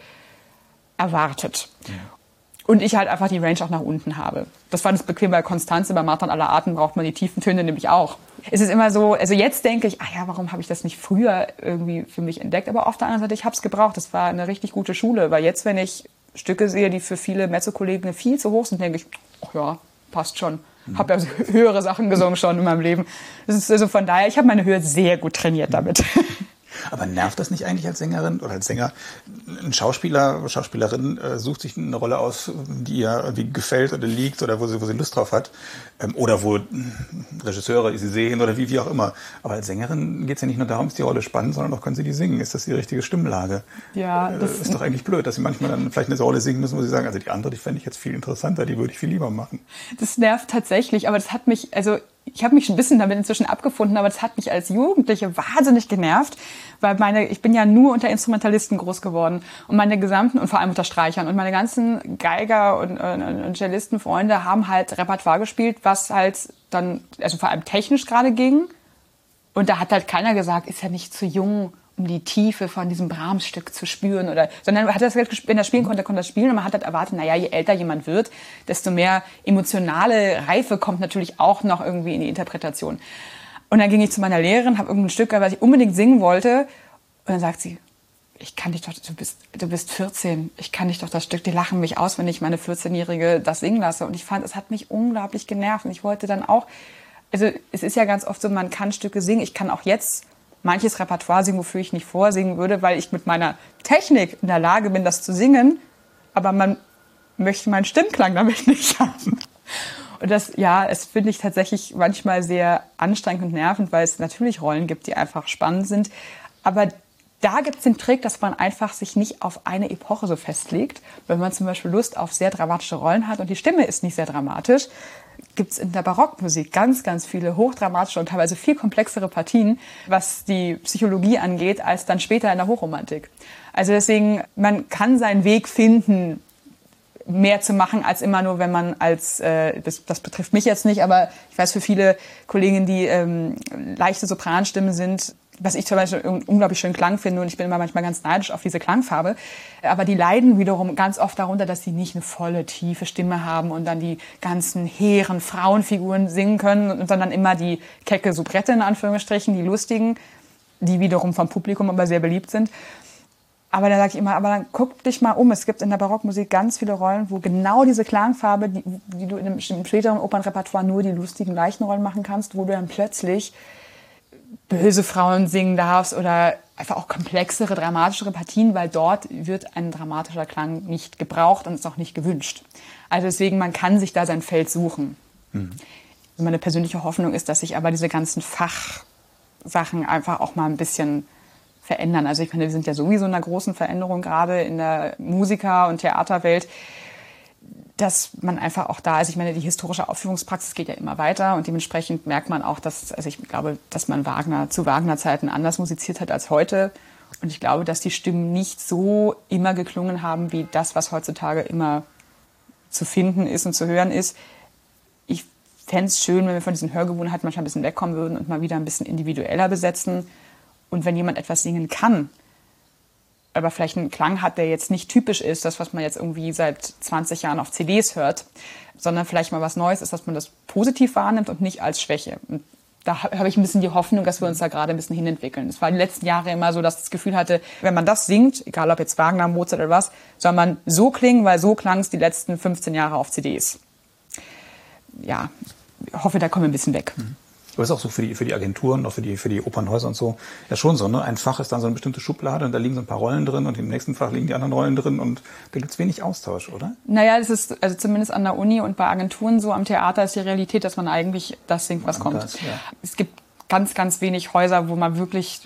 erwartet. Ja. Und ich halt einfach die Range auch nach unten habe. Das war das bequem bei Constanze, bei Martha und aller Arten braucht man die tiefen Töne nämlich auch. Es ist immer so, also jetzt denke ich, ah ja, warum habe ich das nicht früher irgendwie für mich entdeckt? Aber auf der anderen Seite, ich habe es gebraucht. Das war eine richtig gute Schule, weil jetzt, wenn ich Stücke sehe, die für viele Mezzo-Kollegen viel zu hoch sind, denke ich, ach ja, passt schon. Ich habe ja höhere Sachen gesungen schon in meinem Leben. Das ist also von daher, ich habe meine Höhe sehr gut trainiert damit. Aber nervt das nicht eigentlich als Sängerin oder als Sänger? Ein Schauspieler, Schauspielerin äh, sucht sich eine Rolle aus, die ihr irgendwie gefällt oder liegt oder wo sie, wo sie Lust drauf hat. Ähm, oder wo Regisseure sie sehen oder wie, wie auch immer. Aber als Sängerin geht es ja nicht nur darum, ist die Rolle spannend, sondern auch können sie die singen. Ist das die richtige Stimmlage? Ja, das äh, ist doch eigentlich blöd, dass sie manchmal dann vielleicht eine Rolle singen müssen, wo sie sagen, also die andere, die fände ich jetzt viel interessanter, die würde ich viel lieber machen. Das nervt tatsächlich, aber das hat mich, also ich habe mich ein bisschen damit inzwischen abgefunden, aber das hat mich als Jugendliche wahnsinnig genervt, weil meine, ich bin ja nur unter Instrumentalisten groß geworden und meine gesamten, und vor allem unter Streichern, und meine ganzen Geiger und, und, und Cellistenfreunde haben halt Repertoire gespielt, was halt dann, also vor allem technisch gerade ging. Und da hat halt keiner gesagt, ist ja nicht zu jung, um die Tiefe von diesem Brahms-Stück zu spüren, oder, sondern man hat das, wenn er spielen konnte, konnte er spielen, und man hat halt erwartet, naja, je älter jemand wird, desto mehr emotionale Reife kommt natürlich auch noch irgendwie in die Interpretation. Und dann ging ich zu meiner Lehrerin, habe irgendein Stück, was ich unbedingt singen wollte, und dann sagt sie, ich kann dich doch, du bist, du bist vierzehn, ich kann dich doch das Stück, die lachen mich aus, wenn ich meine vierzehnjährige das singen lasse. Und ich fand, es hat mich unglaublich genervt, und ich wollte dann auch, also es ist ja ganz oft so, man kann Stücke singen, ich kann auch jetzt manches Repertoire singen, wofür ich nicht vorsingen würde, weil ich mit meiner Technik in der Lage bin, das zu singen, aber man möchte meinen Stimmklang damit nicht haben. Und das, ja, es finde ich tatsächlich manchmal sehr anstrengend und nervend, weil es natürlich Rollen gibt, die einfach spannend sind. Aber da gibt es den Trick, dass man einfach sich nicht auf eine Epoche so festlegt. Wenn man zum Beispiel Lust auf sehr dramatische Rollen hat und die Stimme ist nicht sehr dramatisch, gibt es in der Barockmusik ganz, ganz viele hochdramatische und teilweise viel komplexere Partien, was die Psychologie angeht, als dann später in der Hochromantik. Also deswegen, man kann seinen Weg finden, mehr zu machen, als immer nur, wenn man als, äh, das, das betrifft mich jetzt nicht, aber ich weiß für viele Kolleginnen, die ähm, leichte Sopranstimmen sind, was ich zum Beispiel einen unglaublich schönen Klang finde, und ich bin immer manchmal ganz neidisch auf diese Klangfarbe. Aber die leiden wiederum ganz oft darunter, dass sie nicht eine volle, tiefe Stimme haben und dann die ganzen hehren Frauenfiguren singen können, sondern immer die kecke Soubrette in Anführungsstrichen, die lustigen, die wiederum vom Publikum aber sehr beliebt sind. Aber da sage ich immer, aber dann guck dich mal um. Es gibt in der Barockmusik ganz viele Rollen, wo genau diese Klangfarbe, die, die du in einem späteren Opernrepertoire nur die lustigen, leichten Rollen machen kannst, wo du dann plötzlich böse Frauen singen darfst oder einfach auch komplexere, dramatischere Partien, weil dort wird ein dramatischer Klang nicht gebraucht und ist auch nicht gewünscht. Also deswegen, man kann sich da sein Feld suchen. Mhm. Meine persönliche Hoffnung ist, dass sich aber diese ganzen Fachsachen einfach auch mal ein bisschen verändern. Also ich meine, wir sind ja sowieso in einer großen Veränderung gerade in der Musiker- und Theaterwelt, dass man einfach auch da ist. Ich meine, die historische Aufführungspraxis geht ja immer weiter und dementsprechend merkt man auch, dass, also ich glaube, dass man Wagner zu Wagner-Zeiten anders musiziert hat als heute. Und ich glaube, dass die Stimmen nicht so immer geklungen haben, wie das, was heutzutage immer zu finden ist und zu hören ist. Ich fände es schön, wenn wir von diesen Hörgewohnheiten manchmal ein bisschen wegkommen würden und mal wieder ein bisschen individueller besetzen. Und wenn jemand etwas singen kann, aber vielleicht einen Klang hat, der jetzt nicht typisch ist, das, was man jetzt irgendwie seit zwanzig Jahren auf C Ds hört, sondern vielleicht mal was Neues ist, dass man das positiv wahrnimmt und nicht als Schwäche. Und da habe ich ein bisschen die Hoffnung, dass wir uns da gerade ein bisschen hinentwickeln. Es war die letzten Jahre immer so, dass ich das Gefühl hatte, wenn man das singt, egal ob jetzt Wagner, Mozart oder was, soll man so klingen, weil so klang es die letzten fünfzehn Jahre auf C Ds. Ja, ich hoffe, da kommen wir ein bisschen weg. Mhm. Aber es ist auch so für die, für die Agenturen, auch für die, für die Opernhäuser und so, ja schon so, ne? Ein Fach ist dann so eine bestimmte Schublade und da liegen so ein paar Rollen drin und im nächsten Fach liegen die anderen Rollen drin und da gibt's wenig Austausch, oder? Naja, das ist also zumindest an der Uni und bei Agenturen so. Am Theater ist die Realität, dass man eigentlich das singt, was kommt. Das, ja. Es gibt ganz, ganz wenig Häuser, wo man wirklich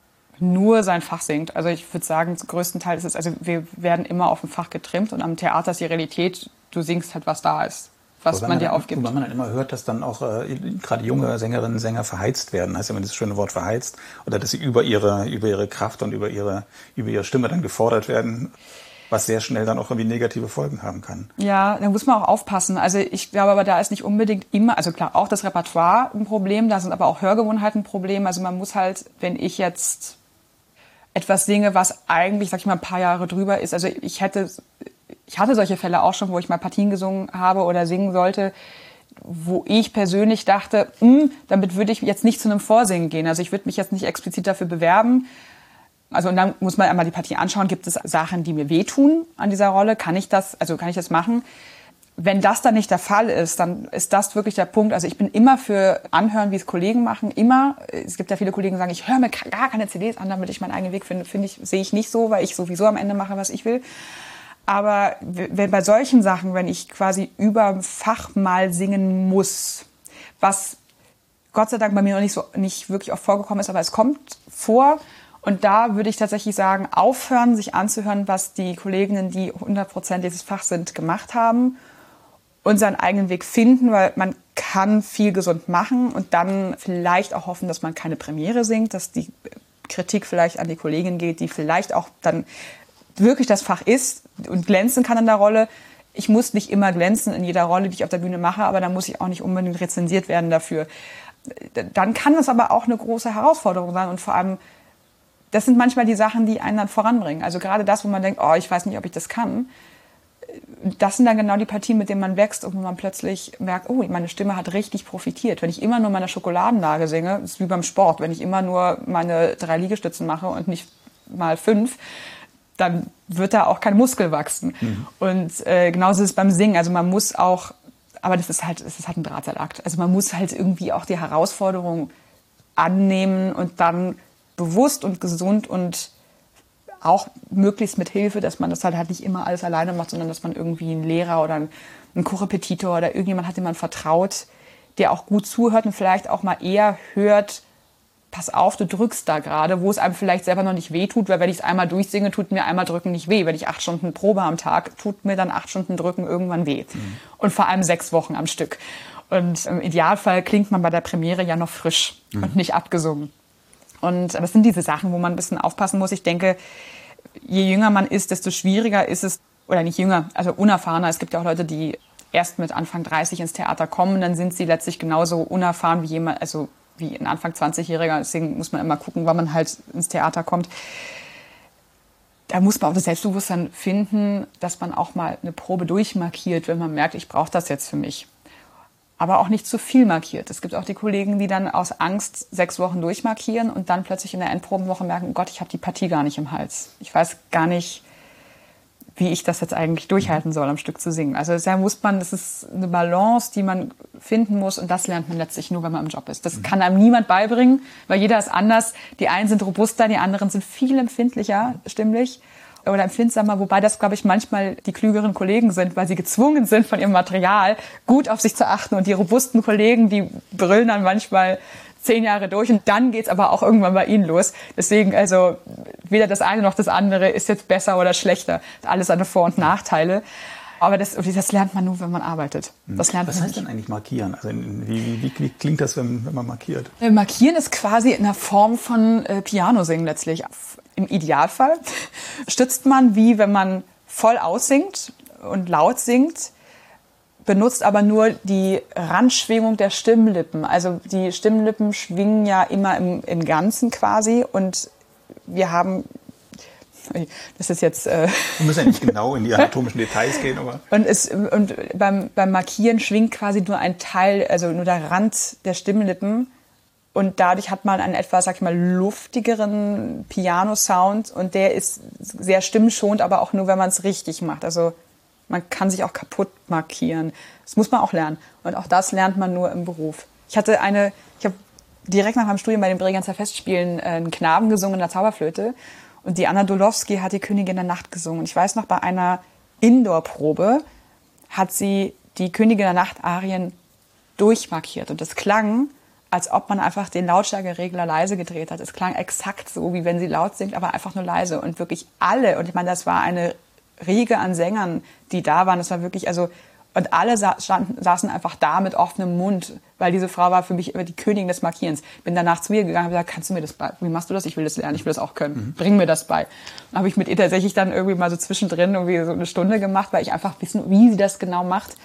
nur sein Fach singt. Also ich würde sagen, zum größten Teil ist es, also wir werden immer auf ein Fach getrimmt und am Theater ist die Realität, du singst halt, was da ist, was man dir dann, aufgibt. Weil man dann immer hört, dass dann auch äh, gerade junge Sängerinnen und Sänger verheizt werden, heißt ja immer das schöne Wort verheizt, oder dass sie über ihre über ihre Kraft und über ihre über ihre Stimme dann gefordert werden, was sehr schnell dann auch irgendwie negative Folgen haben kann. Ja, da muss man auch aufpassen. Also ich glaube aber, da ist nicht unbedingt immer, also klar, auch das Repertoire ein Problem, da sind aber auch Hörgewohnheiten ein Problem. Also man muss halt, wenn ich jetzt etwas singe, was eigentlich, sag ich mal, ein paar Jahre drüber ist, also ich hätte... Ich hatte solche Fälle auch schon, wo ich mal Partien gesungen habe oder singen sollte, wo ich persönlich dachte, damit würde ich jetzt nicht zu einem Vorsingen gehen. Also ich würde mich jetzt nicht explizit dafür bewerben. Also und dann muss man einmal die Partie anschauen, gibt es Sachen, die mir wehtun an dieser Rolle? Kann ich das, also kann ich das machen? Wenn das dann nicht der Fall ist, dann ist das wirklich der Punkt. Also ich bin immer für Anhören, wie es Kollegen machen, immer. Es gibt ja viele Kollegen, die sagen, ich höre mir gar keine C Ds an, damit ich meinen eigenen Weg finde. Finde ich, sehe ich nicht so, weil ich sowieso am Ende mache, was ich will. Aber wenn bei solchen Sachen, wenn ich quasi über Fach mal singen muss, was Gott sei Dank bei mir noch nicht so nicht wirklich oft vorgekommen ist, aber es kommt vor. Und da würde ich tatsächlich sagen, aufhören, sich anzuhören, was die Kolleginnen, die hundert Prozent dieses Fach sind, gemacht haben und seinen eigenen Weg finden, weil man kann viel gesund machen und dann vielleicht auch hoffen, dass man keine Premiere singt, dass die Kritik vielleicht an die Kollegin geht, die vielleicht auch dann wirklich das Fach ist und glänzen kann in der Rolle. Ich muss nicht immer glänzen in jeder Rolle, die ich auf der Bühne mache, aber dann muss ich auch nicht unbedingt rezensiert werden dafür. Dann kann das aber auch eine große Herausforderung sein und vor allem, das sind manchmal die Sachen, die einen dann voranbringen. Also gerade das, wo man denkt, oh, ich weiß nicht, ob ich das kann. Das sind dann genau die Partien, mit denen man wächst und wo man plötzlich merkt, oh, meine Stimme hat richtig profitiert. Wenn ich immer nur meine Schokoladenlage singe, ist wie beim Sport, wenn ich immer nur meine drei Liegestützen mache und nicht mal fünf, dann wird da auch kein Muskel wachsen. Mhm. Und äh, genauso ist es beim Singen. Also man muss auch, aber das ist halt, das ist halt ein Drahtseilakt. Also man muss halt irgendwie auch die Herausforderung annehmen und dann bewusst und gesund und auch möglichst mit Hilfe, dass man das halt, halt nicht immer alles alleine macht, sondern dass man irgendwie einen Lehrer oder einen, einen Korrepetitor oder irgendjemand hat, dem man vertraut, der auch gut zuhört und vielleicht auch mal eher hört, pass auf, du drückst da gerade, wo es einem vielleicht selber noch nicht weh tut, weil wenn ich es einmal durchsinge, tut mir einmal drücken nicht weh. Wenn ich acht Stunden Probe am Tag, tut mir dann acht Stunden drücken irgendwann weh. Mhm. Und vor allem sechs Wochen am Stück. Und im Idealfall klingt man bei der Premiere ja noch frisch mhm. und nicht abgesungen. Und das sind diese Sachen, wo man ein bisschen aufpassen muss. Ich denke, je jünger man ist, desto schwieriger ist es, oder nicht jünger, also unerfahrener. Es gibt ja auch Leute, die erst mit Anfang dreißig ins Theater kommen, dann sind sie letztlich genauso unerfahren wie jemand, also wie ein Anfang zwanzigjähriger. Deswegen muss man immer gucken, wann man halt ins Theater kommt. Da muss man auch das Selbstbewusstsein finden, dass man auch mal eine Probe durchmarkiert, wenn man merkt, ich brauche das jetzt für mich. Aber auch nicht zu viel markiert. Es gibt auch die Kollegen, die dann aus Angst sechs Wochen durchmarkieren und dann plötzlich in der Endprobenwoche merken, oh Gott, ich habe die Partie gar nicht im Hals. Ich weiß gar nicht, wie ich das jetzt eigentlich durchhalten soll, am Stück zu singen. Also da muss man, das ist eine Balance, die man finden muss und das lernt man letztlich nur, wenn man im Job ist. Das kann einem niemand beibringen, weil jeder ist anders. Die einen sind robuster, die anderen sind viel empfindlicher stimmlich oder empfindsamer, wobei das, glaube ich, manchmal die klügeren Kollegen sind, weil sie gezwungen sind, von ihrem Material gut auf sich zu achten und die robusten Kollegen, die brüllen dann manchmal zehn Jahre durch und dann geht's aber auch irgendwann bei ihnen los. Deswegen, also weder das eine noch das andere ist jetzt besser oder schlechter. Alles seine Vor- und Nachteile. Aber das, das lernt man nur, wenn man arbeitet. Das lernt Was man heißt nicht. denn eigentlich markieren? Also wie, wie, wie klingt das, wenn, wenn man markiert? Markieren ist quasi in der Form von äh, Piano singen letztlich. Im Idealfall stützt man, wie wenn man voll aussingt und laut singt, benutzt aber nur die Randschwingung der Stimmlippen. Also die Stimmlippen schwingen ja immer im, im Ganzen quasi und wir haben Das ist jetzt... Äh Wir müssen ja nicht genau in die anatomischen Details gehen, aber... Und, es, und beim, beim Markieren schwingt quasi nur ein Teil, also nur der Rand der Stimmlippen. Und dadurch hat man einen etwas, sag ich mal, luftigeren Piano-Sound. Und der ist sehr stimmschonend, aber auch nur, wenn man es richtig macht. Also man kann sich auch kaputt markieren. Das muss man auch lernen. Und auch das lernt man nur im Beruf. Ich hatte eine... Ich habe direkt nach meinem Studium bei den Bregenzer Festspielen einen Knaben gesungen in der Zauberflöte. Und die Anna Dolowski hat die Königin der Nacht gesungen. Und ich weiß noch, bei einer Indoor-Probe hat sie die Königin der Nacht-Arien durchmarkiert. Und das klang, als ob man einfach den Lautstärkeregler leise gedreht hat. Es klang exakt so, wie wenn sie laut singt, aber einfach nur leise. Und wirklich alle, und ich meine, das war eine Riege an Sängern, die da waren. Das war wirklich, also... Und alle sa- standen, saßen einfach da mit offenem Mund, weil diese Frau war für mich immer die Königin des Markierens. Bin danach zu ihr gegangen und gesagt, kannst du mir das bei? Wie machst du das? Ich will das lernen, ich will das auch können. Mhm. Bring mir das bei. Dann habe ich mit ihr tatsächlich dann irgendwie mal so zwischendrin irgendwie so eine Stunde gemacht, weil ich einfach wissen, wie sie das genau macht.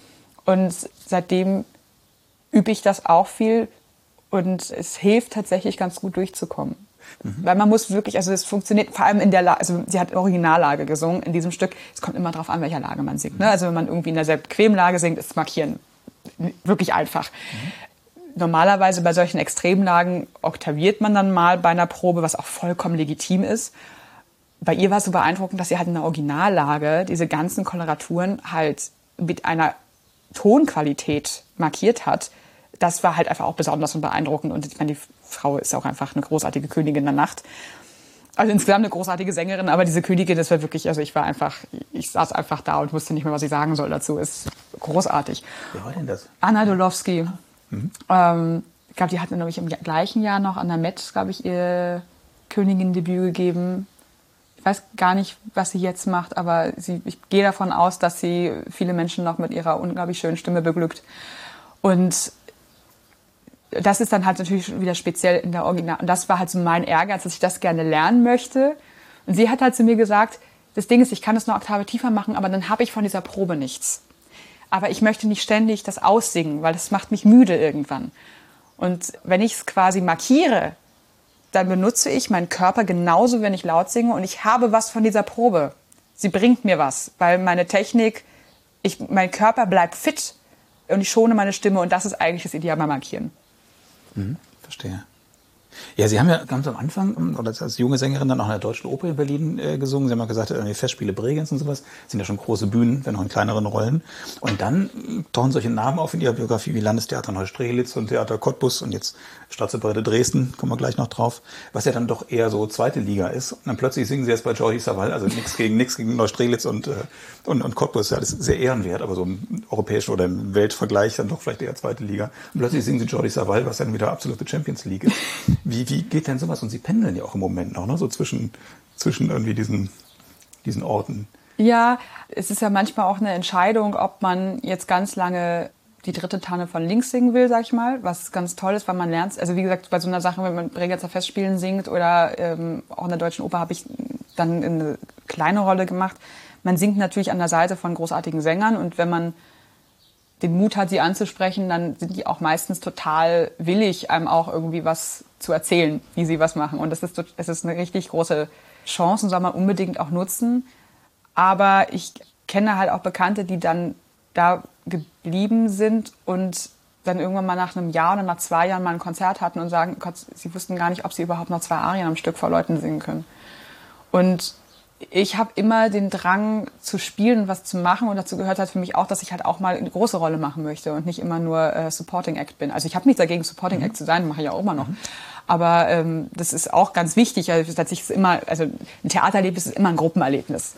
Und seitdem übe ich das auch viel und es hilft tatsächlich ganz gut durchzukommen. Mhm. Weil man muss wirklich, also es funktioniert vor allem in der Lage, also sie hat Originallage gesungen in diesem Stück. Es kommt immer darauf an, welcher Lage man singt. Ne? Also wenn man irgendwie in der sehr bequemen Lage singt, ist Markieren wirklich einfach. Mhm. Normalerweise bei solchen Extremlagen oktaviert man dann mal bei einer Probe, was auch vollkommen legitim ist. Bei ihr war es so beeindruckend, dass sie halt in der Originallage diese ganzen Koloraturen halt mit einer Tonqualität markiert hat. Das war halt einfach auch besonders und beeindruckend. Und ich meine, die Frau ist auch einfach eine großartige Königin der Nacht. Also insgesamt eine großartige Sängerin, aber diese Königin, das war wirklich, also ich war einfach, ich saß einfach da und wusste nicht mehr, was ich sagen soll dazu. Ist großartig. Wer war denn das? Anna Dolowski. Mhm. Ähm, ich glaube, die hat nämlich im gleichen Jahr noch an der Met, glaube ich, ihr Königin-Debüt gegeben. Ich weiß gar nicht, was sie jetzt macht, aber sie, ich gehe davon aus, dass sie viele Menschen noch mit ihrer unglaublich schönen Stimme beglückt. Und das ist dann halt natürlich wieder speziell in der Original. Und das war halt so mein Ehrgeiz, dass ich das gerne lernen möchte. Und sie hat halt zu mir gesagt, das Ding ist, ich kann es eine Oktave tiefer machen, aber dann habe ich von dieser Probe nichts. Aber ich möchte nicht ständig das aussingen, weil das macht mich müde irgendwann. Und wenn ich es quasi markiere, dann benutze ich meinen Körper genauso, wenn ich laut singe. Und ich habe was von dieser Probe. Sie bringt mir was, weil meine Technik, ich, mein Körper bleibt fit und ich schone meine Stimme. Und das ist eigentlich das Ideal beim Markieren. Mhm, verstehe. Ja, Sie haben ja ganz am Anfang, oder als junge Sängerin dann auch in der Deutschen Oper in Berlin äh, gesungen. Sie haben ja gesagt, die Festspiele Bregenz und sowas sind ja schon große Bühnen, wenn auch in kleineren Rollen. Und dann äh, tauchen solche Namen auf in Ihrer Biografie wie Landestheater Neustrelitz und Theater Cottbus und jetzt Staatsoper Dresden, kommen wir gleich noch drauf, was ja dann doch eher so zweite Liga ist. Und dann plötzlich singen Sie jetzt bei Jordi Savall, also nichts gegen nichts gegen Neustrelitz und, äh, und, und Cottbus, ja, das ist sehr ehrenwert, aber so im europäischen oder im Weltvergleich dann doch vielleicht eher zweite Liga. Und plötzlich singen Sie Jordi Savall, was dann wieder absolute Champions League ist. Wie, wie geht denn sowas? Und Sie pendeln ja auch im Moment noch, ne? So zwischen, zwischen irgendwie diesen, diesen Orten. Ja, es ist ja manchmal auch eine Entscheidung, ob man jetzt ganz lange die dritte Tanne von links singen will, sag ich mal, was ganz toll ist, weil man lernt, also wie gesagt, bei so einer Sache, wenn man Bregenzer Festspielen singt oder ähm, auch in der Deutschen Oper habe ich dann eine kleine Rolle gemacht. Man singt natürlich an der Seite von großartigen Sängern und wenn man den Mut hat, sie anzusprechen, dann sind die auch meistens total willig, einem auch irgendwie was zu erzählen, wie sie was machen. Und das ist, das ist eine richtig große Chance und soll man unbedingt auch nutzen. Aber ich kenne halt auch Bekannte, die dann da geblieben sind und dann irgendwann mal nach einem Jahr oder nach zwei Jahren mal ein Konzert hatten und sagen, Gott, sie wussten gar nicht, ob sie überhaupt noch zwei Arien am Stück vor Leuten singen können. Und ich habe immer den Drang zu spielen und was zu machen und dazu gehört halt für mich auch, dass ich halt auch mal eine große Rolle machen möchte und nicht immer nur äh, Supporting Act bin. Also ich habe nichts dagegen, Supporting Act zu sein, mache ich ja auch immer noch. Mhm. Aber ähm, das ist auch ganz wichtig. Also tatsächlich ist immer, also ein Theatererlebnis ist immer ein Gruppenerlebnis.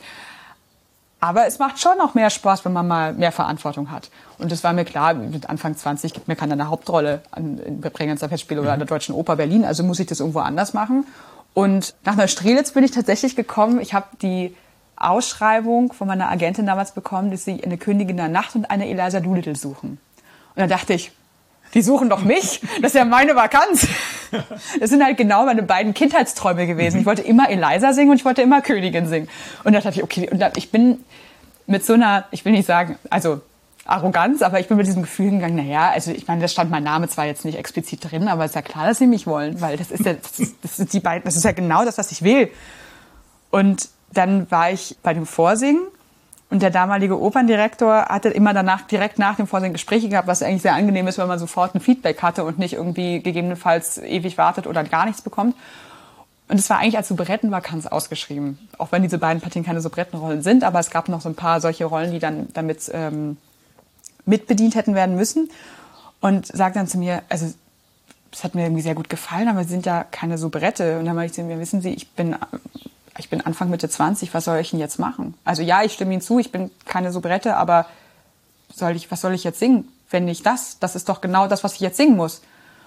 Aber es macht schon noch mehr Spaß, wenn man mal mehr Verantwortung hat. Und das war mir klar, mit Anfang zwanzig gibt mir keiner eine Hauptrolle an, in Bregenzer Festspiele oder an der Deutschen Oper Berlin, also muss ich das irgendwo anders machen. Und nach Neustrelitz bin ich tatsächlich gekommen. Ich habe die Ausschreibung von meiner Agentin damals bekommen, dass sie eine Königin der Nacht und eine Eliza Doolittle suchen. Und dann dachte ich, die suchen doch mich, das ist ja meine Vakanz. Das sind halt genau meine beiden Kindheitsträume gewesen. Ich wollte immer Eliza singen und ich wollte immer Königin singen. Und dann dachte ich, okay, und dann, ich bin mit so einer, ich will nicht sagen, also Arroganz, aber ich bin mit diesem Gefühl gegangen, naja, also ich meine, da stand mein Name zwar jetzt nicht explizit drin, aber es ist ja klar, dass sie mich wollen, weil das ist ja, das ist, das ist die beiden, das ist ja genau das, was ich will. Und dann war ich bei dem Vorsingen und der damalige Operndirektor hatte immer danach, direkt nach dem Vorsingen Gespräche gehabt, was eigentlich sehr angenehm ist, weil man sofort ein Feedback hatte und nicht irgendwie gegebenenfalls ewig wartet oder gar nichts bekommt. Und es war eigentlich als Soubrette-Vakanz ausgeschrieben. Auch wenn diese beiden Partien keine Soubrettenrollen sind, aber es gab noch so ein paar solche Rollen, die dann damit ähm, mitbedient hätten werden müssen. Und sagt dann zu mir, also es hat mir irgendwie sehr gut gefallen, aber Sie sind ja keine Soubrette. Und dann meinte ich zu mir, wissen Sie, ich bin, ich bin Anfang Mitte zwanzig, was soll ich denn jetzt machen? Also ja, ich stimme Ihnen zu, ich bin keine Soubrette, aber soll ich, was soll ich jetzt singen? Wenn nicht das, das ist doch genau das, was ich jetzt singen muss.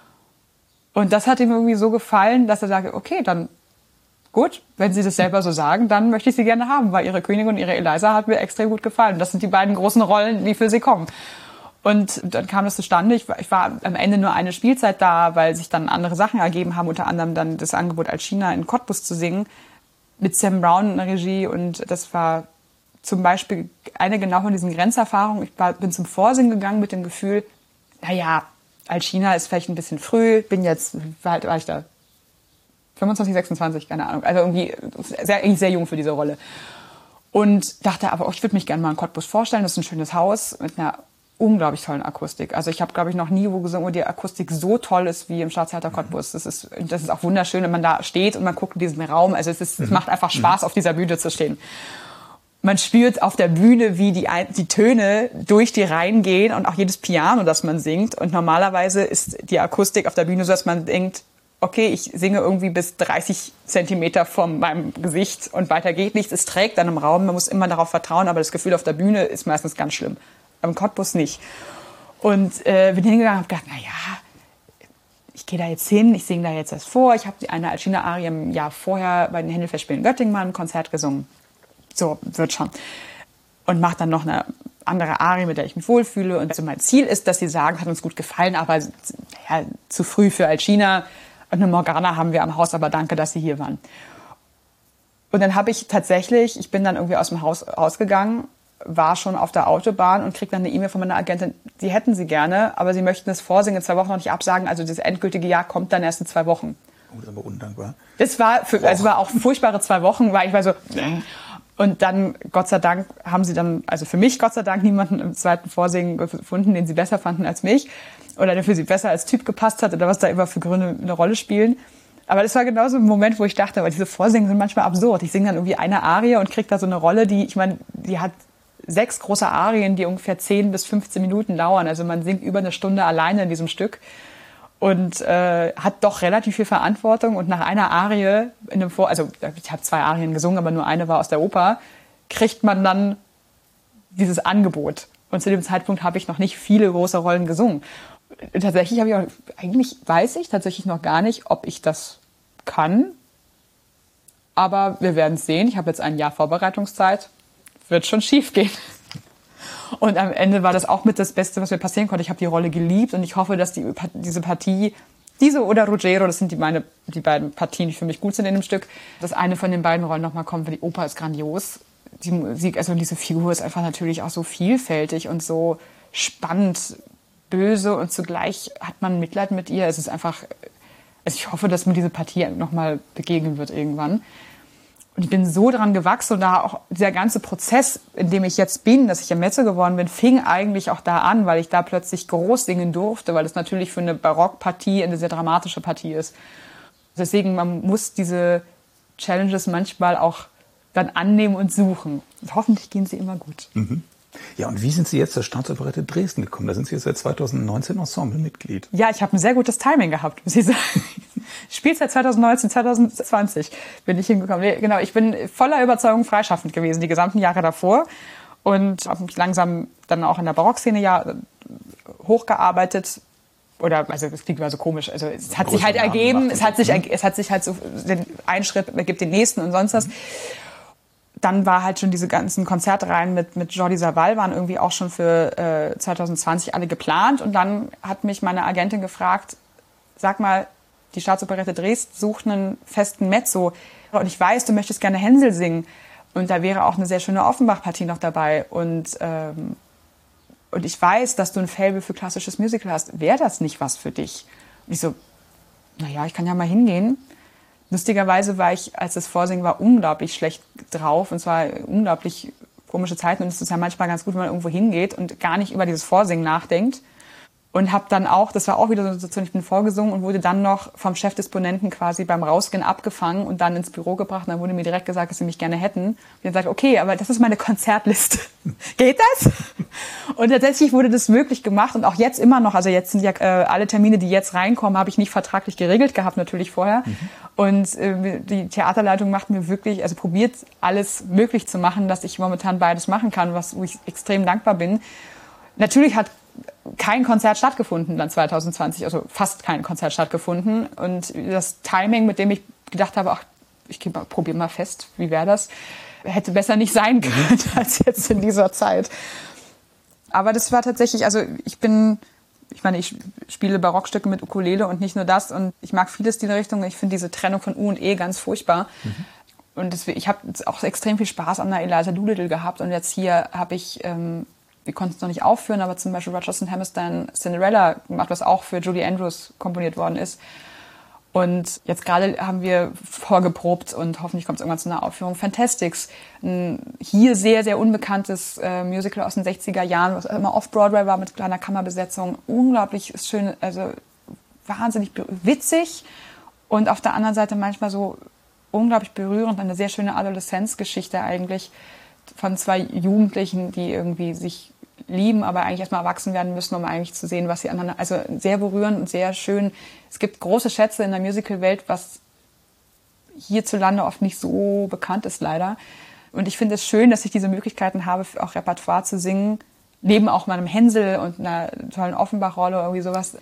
Und das hat ihm irgendwie so gefallen, dass er sagte, okay, dann gut, wenn Sie das selber so sagen, dann möchte ich Sie gerne haben, weil Ihre Königin und Ihre Eliza hat mir extrem gut gefallen. Das sind die beiden großen Rollen, die für Sie kommen. Und dann kam das zustande. Ich war, ich war am Ende nur eine Spielzeit da, weil sich dann andere Sachen ergeben haben, unter anderem dann das Angebot, Alcina in Cottbus zu singen, mit Sam Brown in der Regie. Und das war zum Beispiel eine genau von diesen Grenzerfahrungen. Ich war, bin zum Vorsingen gegangen mit dem Gefühl, naja, Alcina ist vielleicht ein bisschen früh, bin jetzt, war, halt, war ich da fünfundzwanzig, sechsundzwanzig, keine Ahnung. Also irgendwie sehr, eigentlich sehr jung für diese Rolle. Und dachte aber, oh, ich würde mich gerne mal in Cottbus vorstellen. Das ist ein schönes Haus mit einer unglaublich tollen Akustik. Also ich habe, glaube ich, noch nie wo gesungen, wo die Akustik so toll ist wie im Staatstheater Cottbus. Das ist, das ist auch wunderschön, wenn man da steht und man guckt in diesen Raum. Also es, ist, es macht einfach Spaß, auf dieser Bühne zu stehen. Man spürt auf der Bühne, wie die, die Töne durch die Reihen gehen und auch jedes Piano, das man singt. Und normalerweise ist die Akustik auf der Bühne so, dass man denkt, okay, ich singe irgendwie bis dreißig Zentimeter von meinem Gesicht und weiter geht nichts. Es trägt dann im Raum, man muss immer darauf vertrauen, aber das Gefühl auf der Bühne ist meistens ganz schlimm. Im Cottbus nicht. Und äh, bin hingegangen und habe gedacht, na ja, ich gehe da jetzt hin, ich singe da jetzt erst vor. Ich habe eine Alcina-Arie im Jahr vorher bei den Händelfestspielen in Göttingen mal ein Konzert gesungen. So, wird schon. Und mache dann noch eine andere Arie, mit der ich mich wohlfühle. Und also mein Ziel ist, dass sie sagen, hat uns gut gefallen, aber ja, zu früh für Alcina. Und eine Morgana haben wir am Haus, aber danke, dass Sie hier waren. Und dann habe ich tatsächlich, ich bin dann irgendwie aus dem Haus rausgegangen, war schon auf der Autobahn und krieg dann eine E-Mail von meiner Agentin, sie hätten sie gerne, aber sie möchten das Vorsingen in zwei Wochen noch nicht absagen, also das endgültige Jahr kommt dann erst in zwei Wochen. Oh, das ist aber undankbar. Das war, für, also war auch furchtbare zwei Wochen, weil ich war so, und dann, Gott sei Dank, haben sie dann, also für mich, Gott sei Dank, niemanden im zweiten Vorsingen gefunden, den sie besser fanden als mich oder der für sie besser als Typ gepasst hat oder was da immer für Gründe eine Rolle spielen. Aber das war genauso ein Moment, wo ich dachte, weil diese Vorsingen sind manchmal absurd. Ich singe dann irgendwie eine Arie und kriege da so eine Rolle, die, ich meine, die hat sechs große Arien, die ungefähr zehn bis fünfzehn Minuten dauern. Also man singt über eine Stunde alleine in diesem Stück und äh, hat doch relativ viel Verantwortung. Und nach einer Arie, in einem Vor also ich habe zwei Arien gesungen, aber nur eine war aus der Oper, kriegt man dann dieses Angebot. Und zu dem Zeitpunkt habe ich noch nicht viele große Rollen gesungen. Tatsächlich habe ich auch, eigentlich weiß ich tatsächlich noch gar nicht, ob ich das kann. Aber wir werden es sehen. Ich habe jetzt ein Jahr Vorbereitungszeit. Wird schon schief gehen. Und am Ende war das auch mit das Beste, was mir passieren konnte. Ich habe die Rolle geliebt und ich hoffe, dass die, diese Partie, diese oder Ruggiero, das sind die, meine, die beiden Partien, die für mich gut sind in dem Stück, dass eine von den beiden Rollen nochmal kommt, weil die Oper ist grandios. Die Musik, also diese Figur ist einfach natürlich auch so vielfältig und so spannend, böse und zugleich hat man Mitleid mit ihr. Es ist einfach, also ich hoffe, dass mir diese Partie nochmal begegnen wird irgendwann. Und ich bin so dran gewachsen und da auch dieser ganze Prozess, in dem ich jetzt bin, dass ich ja Mezzo geworden bin, fing eigentlich auch da an, weil ich da plötzlich groß singen durfte, weil das natürlich für eine Barockpartie eine sehr dramatische Partie ist. Deswegen, man muss diese Challenges manchmal auch dann annehmen und suchen. Und hoffentlich gehen sie immer gut. Mhm. Ja, und wie sind Sie jetzt zur Staatsoperette Dresden gekommen? Da sind Sie jetzt seit zweitausendneunzehn Ensemblemitglied. Ja, ich habe ein sehr gutes Timing gehabt, muss ich sagen. Ich spiele seit zweitausendneunzehn, zweitausendzwanzig bin ich hingekommen. Genau, ich bin voller Überzeugung freischaffend gewesen, die gesamten Jahre davor. Und habe mich langsam dann auch in der Barockszene ja hochgearbeitet. Oder, also das klingt immer so komisch. Also es hat sich halt ergeben, es hat sich, es hat sich halt so, den einen Schritt ergibt den nächsten und sonst was. Dann war halt schon diese ganzen Konzertreihen mit, mit Jordi Savall waren irgendwie auch schon für äh, zweitausendzwanzig alle geplant. Und dann hat mich meine Agentin gefragt, sag mal, die Staatsoperette Dresden sucht einen festen Mezzo. Und ich weiß, du möchtest gerne Hänsel singen. Und da wäre auch eine sehr schöne Offenbach-Partie noch dabei. Und, ähm, und ich weiß, dass du ein Faible für klassisches Musical hast. Wäre das nicht was für dich? Und ich so, naja, ich kann ja mal hingehen. lustigerweise war ich, als das Vorsingen war, unglaublich schlecht drauf. Und zwar unglaublich komische Zeiten. Und es ist ja manchmal ganz gut, wenn man irgendwo hingeht und gar nicht über dieses Vorsingen nachdenkt. Und habe dann auch, das war auch wieder so eine Situation, ich bin vorgesungen und wurde dann noch vom Chefdisponenten quasi beim Rausgehen abgefangen und dann ins Büro gebracht. Und dann wurde mir direkt gesagt, dass sie mich gerne hätten. Und dann sagte, okay, aber das ist meine Konzertliste. Geht das? Und tatsächlich wurde das möglich gemacht und auch jetzt immer noch, also jetzt sind ja äh, alle Termine, die jetzt reinkommen, habe ich nicht vertraglich geregelt gehabt, natürlich vorher. Mhm. Und äh, die Theaterleitung macht mir wirklich, also probiert alles möglich zu machen, dass ich momentan beides machen kann, was wo ich extrem dankbar bin. Natürlich hat kein Konzert stattgefunden dann zwanzig zwanzig, also fast kein Konzert stattgefunden. Und das Timing, mit dem ich gedacht habe, ach, ich probiere mal fest, wie wäre das, hätte besser nicht sein können als jetzt in dieser Zeit. Aber das war tatsächlich, also ich bin, ich meine, ich spiele Barockstücke mit Ukulele und nicht nur das. Und ich mag vieles in die Richtung. Ich finde diese Trennung von U und E ganz furchtbar. Mhm. Und deswegen, ich habe auch extrem viel Spaß an der Eliza Doolittle gehabt. Und jetzt hier habe ich... Ähm, wir konnten es noch nicht aufführen, aber zum Beispiel Rodgers und Hammerstein Cinderella gemacht, was auch für Julie Andrews komponiert worden ist. Und jetzt gerade haben wir vorgeprobt und hoffentlich kommt es irgendwann zu einer Aufführung. Fantastics, ein hier sehr, sehr unbekanntes äh, Musical aus den sechziger Jahren, was immer off-Broadway war mit kleiner Kammerbesetzung. Unglaublich schön, also wahnsinnig witzig und auf der anderen Seite manchmal so unglaublich berührend. Eine sehr schöne Adoleszenzgeschichte eigentlich von zwei Jugendlichen, die irgendwie sich lieben, aber eigentlich erstmal erwachsen werden müssen, um eigentlich zu sehen, was sie aneinander... Also sehr berührend und sehr schön. Es gibt große Schätze in der Musical-Welt, was hierzulande oft nicht so bekannt ist, leider. Und ich finde es schön, dass ich diese Möglichkeiten habe, auch Repertoire zu singen, neben auch meinem Hänsel und einer tollen Offenbach-Rolle oder irgendwie sowas,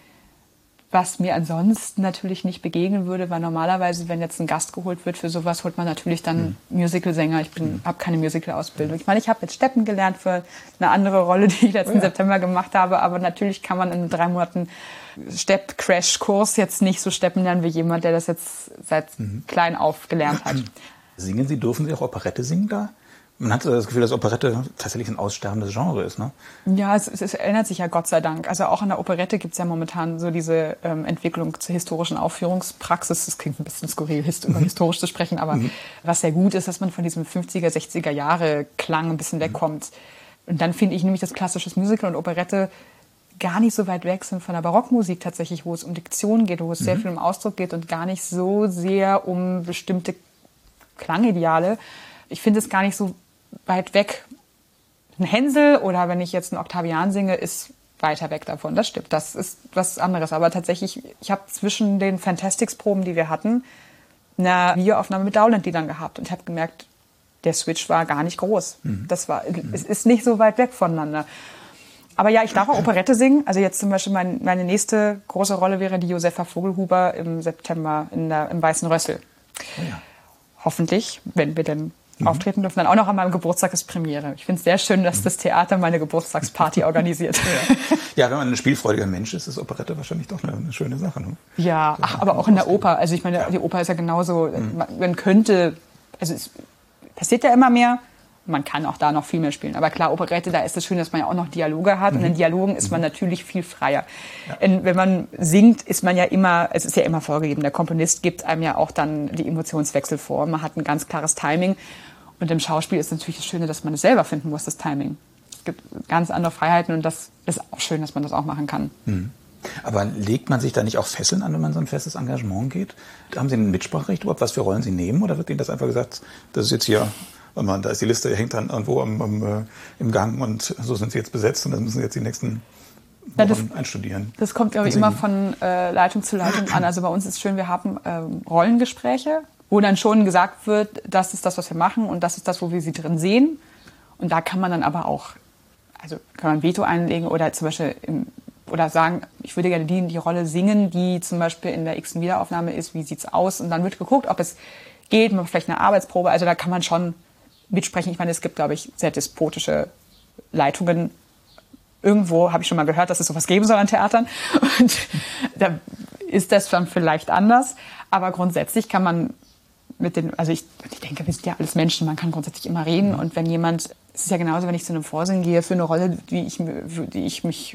was mir ansonsten natürlich nicht begegnen würde, weil normalerweise, wenn jetzt ein Gast geholt wird für sowas, holt man natürlich dann mhm. Musicalsänger. Ich bin, habe keine Musical-Ausbildung. Ich meine, ich habe jetzt Steppen gelernt für eine andere Rolle, die ich letzten oh ja. September gemacht habe, aber natürlich kann man in drei Monaten Stepp-Crash-Kurs jetzt nicht so steppen lernen wie jemand, der das jetzt seit mhm. klein auf gelernt hat. Singen Sie, dürfen Sie auch Operette singen da? Man hat das Gefühl, dass Operette tatsächlich ein aussterbendes Genre ist, ne? Ja, es, es ändert sich ja Gott sei Dank. Also auch in der Operette gibt es ja momentan so diese ähm, Entwicklung zur historischen Aufführungspraxis. Das klingt ein bisschen skurril, hist- über historisch zu sprechen, aber mhm. was sehr gut ist, dass man von diesem fünfziger, sechziger Jahre Klang ein bisschen wegkommt. Und dann finde ich nämlich, dass klassisches Musical und Operette gar nicht so weit weg sind von der Barockmusik tatsächlich, wo es um Diktion geht, wo es mhm. sehr viel um Ausdruck geht und gar nicht so sehr um bestimmte Klangideale. Ich finde es gar nicht so weit weg. Ein Hänsel oder wenn ich jetzt einen Octavian singe, ist weiter weg davon. Das stimmt, das ist was anderes. Aber tatsächlich, ich habe zwischen den Fantastics-Proben, die wir hatten, eine Videoaufnahme mit Dowland-Liedern gehabt. Und ich habe gemerkt, der Switch war gar nicht groß. Mhm. Das war, mhm. Es ist nicht so weit weg voneinander. Aber ja, ich darf auch Operette singen. Also jetzt zum Beispiel mein, meine nächste große Rolle wäre die Josefa Vogelhuber im September in der, im Weißen Rössel. Oh ja. Hoffentlich, wenn wir denn mhm. auftreten dürfen. Dann auch noch an meinem Geburtstag ist Premiere. Ich finde es sehr schön, dass das Theater meine Geburtstagsparty organisiert. Ja. Ja, wenn man ein spielfreudiger Mensch ist, ist Operette wahrscheinlich doch eine, eine schöne Sache. Ne? Ja, ach, aber auch in der Oper. Also ich meine, ja. die Oper ist ja genauso, mhm. man, man könnte, also es passiert ja immer mehr, man kann auch da noch viel mehr spielen. Aber klar, Operette, da ist es schön, dass man ja auch noch Dialoge hat. Mhm. Und in Dialogen ist man natürlich viel freier. Ja. Wenn man singt, ist man ja immer, es ist ja immer vorgegeben. Der Komponist gibt einem ja auch dann die Emotionswechsel vor. Man hat ein ganz klares Timing. Und im Schauspiel ist natürlich das Schöne, dass man es selber finden muss, das Timing. Es gibt ganz andere Freiheiten und das ist auch schön, dass man das auch machen kann. Mhm. Aber legt man sich da nicht auch Fesseln an, wenn man so ein festes Engagement geht? Haben Sie ein Mitspracherecht überhaupt, was für Rollen Sie nehmen? Oder wird Ihnen das einfach gesagt, das ist jetzt hier... Man, da ist die Liste, hängt dann irgendwo am, am, äh, im Gang und so sind sie jetzt besetzt und dann müssen sie jetzt die nächsten Wochen ja, das, einstudieren. Das kommt, glaube ich, immer von äh, Leitung zu Leitung an. Also bei uns ist schön, wir haben ähm, Rollengespräche, wo dann schon gesagt wird, das ist das, was wir machen und das ist das, wo wir sie drin sehen. Und da kann man dann aber auch, also kann man Veto einlegen oder zum Beispiel im, oder sagen, ich würde gerne die, die Rolle singen, die zum Beispiel in der x-ten Wiederaufnahme ist, wie sieht's aus? Und dann wird geguckt, ob es geht, man vielleicht eine Arbeitsprobe. Also da kann man schon mitsprechen. Ich meine, es gibt, glaube ich, sehr despotische Leitungen. Irgendwo habe ich schon mal gehört, dass es sowas geben soll an Theatern. Und da ist das dann vielleicht anders. Aber grundsätzlich kann man mit den, also ich, ich denke, wir sind ja alles Menschen, man kann grundsätzlich immer reden. Und wenn jemand, es ist ja genauso, wenn ich zu einem Vorsingen gehe für eine Rolle, die ich, die ich mich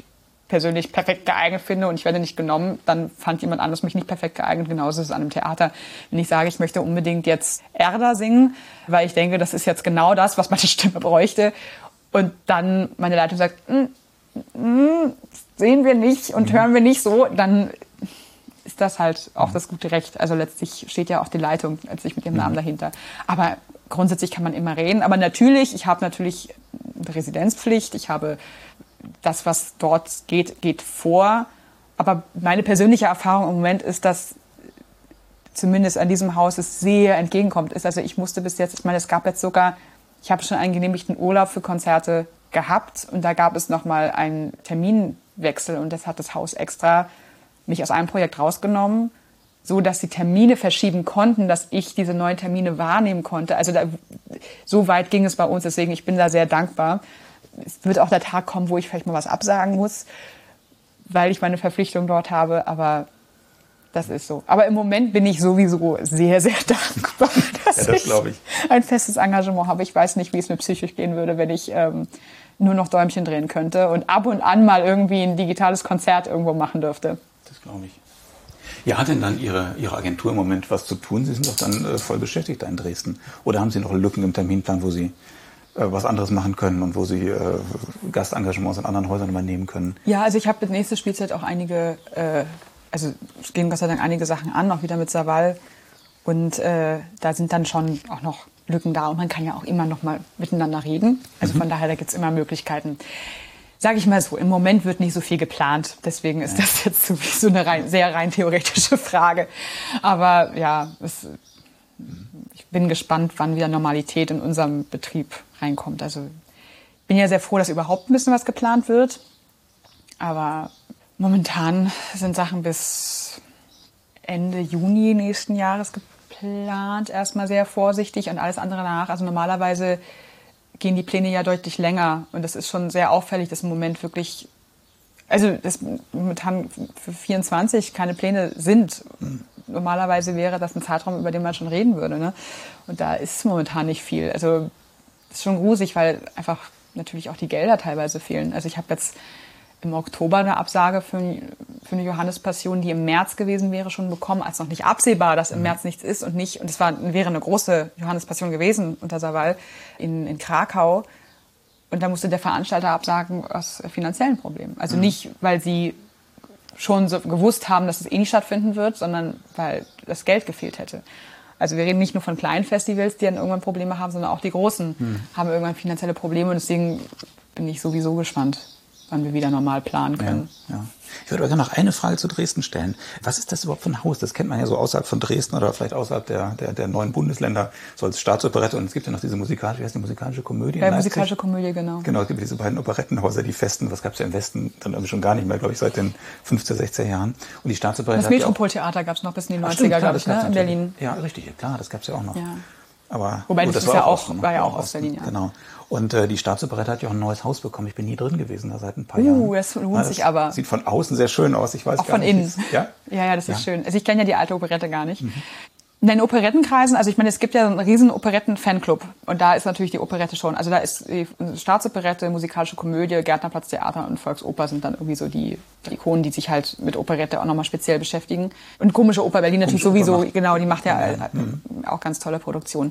persönlich perfekt geeignet finde und ich werde nicht genommen, dann fand jemand anderes mich nicht perfekt geeignet. Genauso ist es an einem Theater. Wenn ich sage, ich möchte unbedingt jetzt Erda singen, weil ich denke, das ist jetzt genau das, was meine Stimme bräuchte, und dann meine Leitung sagt, mm, mm, sehen wir nicht und hören wir nicht so, dann ist das halt auch das gute Recht. Also letztlich steht ja auch die Leitung letztlich mit ihrem Namen dahinter. Aber grundsätzlich kann man immer reden. Aber natürlich, ich habe natürlich eine Residenzpflicht, ich habe das, was dort geht, geht vor. Aber meine persönliche Erfahrung im Moment ist, dass zumindest an diesem Haus es sehr entgegenkommt. Ist. Also ich musste bis jetzt, ich meine, es gab jetzt sogar, ich habe schon einen genehmigten Urlaub für Konzerte gehabt und da gab es nochmal einen Terminwechsel und das hat das Haus extra mich aus einem Projekt rausgenommen, so dass die Termine verschieben konnten, dass ich diese neuen Termine wahrnehmen konnte. Also da, so weit ging es bei uns, deswegen ich bin da sehr dankbar. Es wird auch der Tag kommen, wo ich vielleicht mal was absagen muss, weil ich meine Verpflichtung dort habe, aber das ist so. Aber im Moment bin ich sowieso sehr, sehr dankbar, dass ja, das ich, ich ein festes Engagement habe. Ich weiß nicht, wie es mir psychisch gehen würde, wenn ich ähm, nur noch Däumchen drehen könnte und ab und an mal irgendwie ein digitales Konzert irgendwo machen dürfte. Das glaube ich. Ja, hat denn dann Ihre, Ihre Agentur im Moment was zu tun? Sie sind doch dann äh, voll beschäftigt da in Dresden. Oder haben Sie noch Lücken im Terminplan, wo Sie äh, was anderes machen können und wo Sie äh, Gastengagements in anderen Häusern übernehmen können? Ja, also ich habe mit nächster Spielzeit auch einige, äh, also es gehen Gott sei Dank einige Sachen an, auch wieder mit Saval. Und äh, da sind dann schon auch noch Lücken da. Und man kann ja auch immer noch mal miteinander reden. Also mhm. von daher, da gibt es immer Möglichkeiten. Sage ich mal so, im Moment wird nicht so viel geplant. Deswegen ist ja. das jetzt sowieso eine rein, sehr rein theoretische Frage. Aber ja, es, ich bin gespannt, wann wieder Normalität in unserem Betrieb reinkommt. Also ich bin ja sehr froh, dass überhaupt ein bisschen was geplant wird. Aber momentan sind Sachen bis Ende Juni nächsten Jahres geplant. Erstmal sehr vorsichtig und alles andere danach. Also normalerweise gehen die Pläne ja deutlich länger. Und das ist schon sehr auffällig, dass im Moment wirklich, also dass momentan für vierundzwanzig keine Pläne sind. Normalerweise wäre das ein Zeitraum, über den man schon reden würde. Ne? Und da ist momentan nicht viel. Also das ist schon gruselig, weil einfach natürlich auch die Gelder teilweise fehlen. Also ich habe jetzt im Oktober eine Absage für, für eine Johannespassion, die im März gewesen wäre, schon bekommen, als noch nicht absehbar, dass im März nichts ist und nicht, und es war, wäre eine große Johannespassion gewesen unter Saval in, in Krakau. Und da musste der Veranstalter absagen aus finanziellen Problemen. Also mhm. nicht, weil sie schon so gewusst haben, dass es eh nicht stattfinden wird, sondern weil das Geld gefehlt hätte. Also wir reden nicht nur von kleinen Festivals, die dann irgendwann Probleme haben, sondern auch die großen mhm. haben irgendwann finanzielle Probleme. Und deswegen bin ich sowieso gespannt, wann wir wieder normal planen können. Ja, ja. Ich würde aber gerne noch eine Frage zu Dresden stellen. Was ist das überhaupt für ein Haus? Das kennt man ja so außerhalb von Dresden oder vielleicht außerhalb der, der, der neuen Bundesländer, so als Staatsoperette. Und es gibt ja noch diese musikalische, wie heißt die musikalische Komödie? Ja, musikalische Komödie, genau. Genau, es gibt diese beiden Operettenhäuser, die festen. Das gab es ja im Westen dann irgendwie schon gar nicht mehr, glaube ich, seit den fünfziger, sechziger Jahren. Und die Staatsoperette. Das Metropoltheater gab es noch bis in die neunziger, glaube ich, ne? In Berlin. Ja, richtig, klar, das gab es ja auch noch. Ja. Aber Wobei gut, das, das war, war, ja auch, auch, war ja auch aus Berlin, ja. Genau. Und äh, die Staatsoperette hat ja auch ein neues Haus bekommen. Ich bin nie drin gewesen, da seit ein paar uh, Jahren. Uh, das lohnt Na, das sich aber. Sieht von außen sehr schön aus. Ich weiß auch gar von nicht. innen. Ja? ja, ja, das ja. ist schön. Also ich kenne ja die alte Operette gar nicht. Mhm. In den Operettenkreisen, also ich meine, es gibt ja einen riesen Operetten-Fanclub. Und da ist natürlich die Operette schon. Also da ist die Staatsoperette, musikalische Komödie, Gärtnerplatztheater und Volksoper sind dann irgendwie so die, die Ikonen, die sich halt mit Operette auch nochmal speziell beschäftigen. Und Komische Oper Berlin natürlich Komische sowieso, Oper genau, die macht ja, ja. Mhm. auch ganz tolle Produktionen.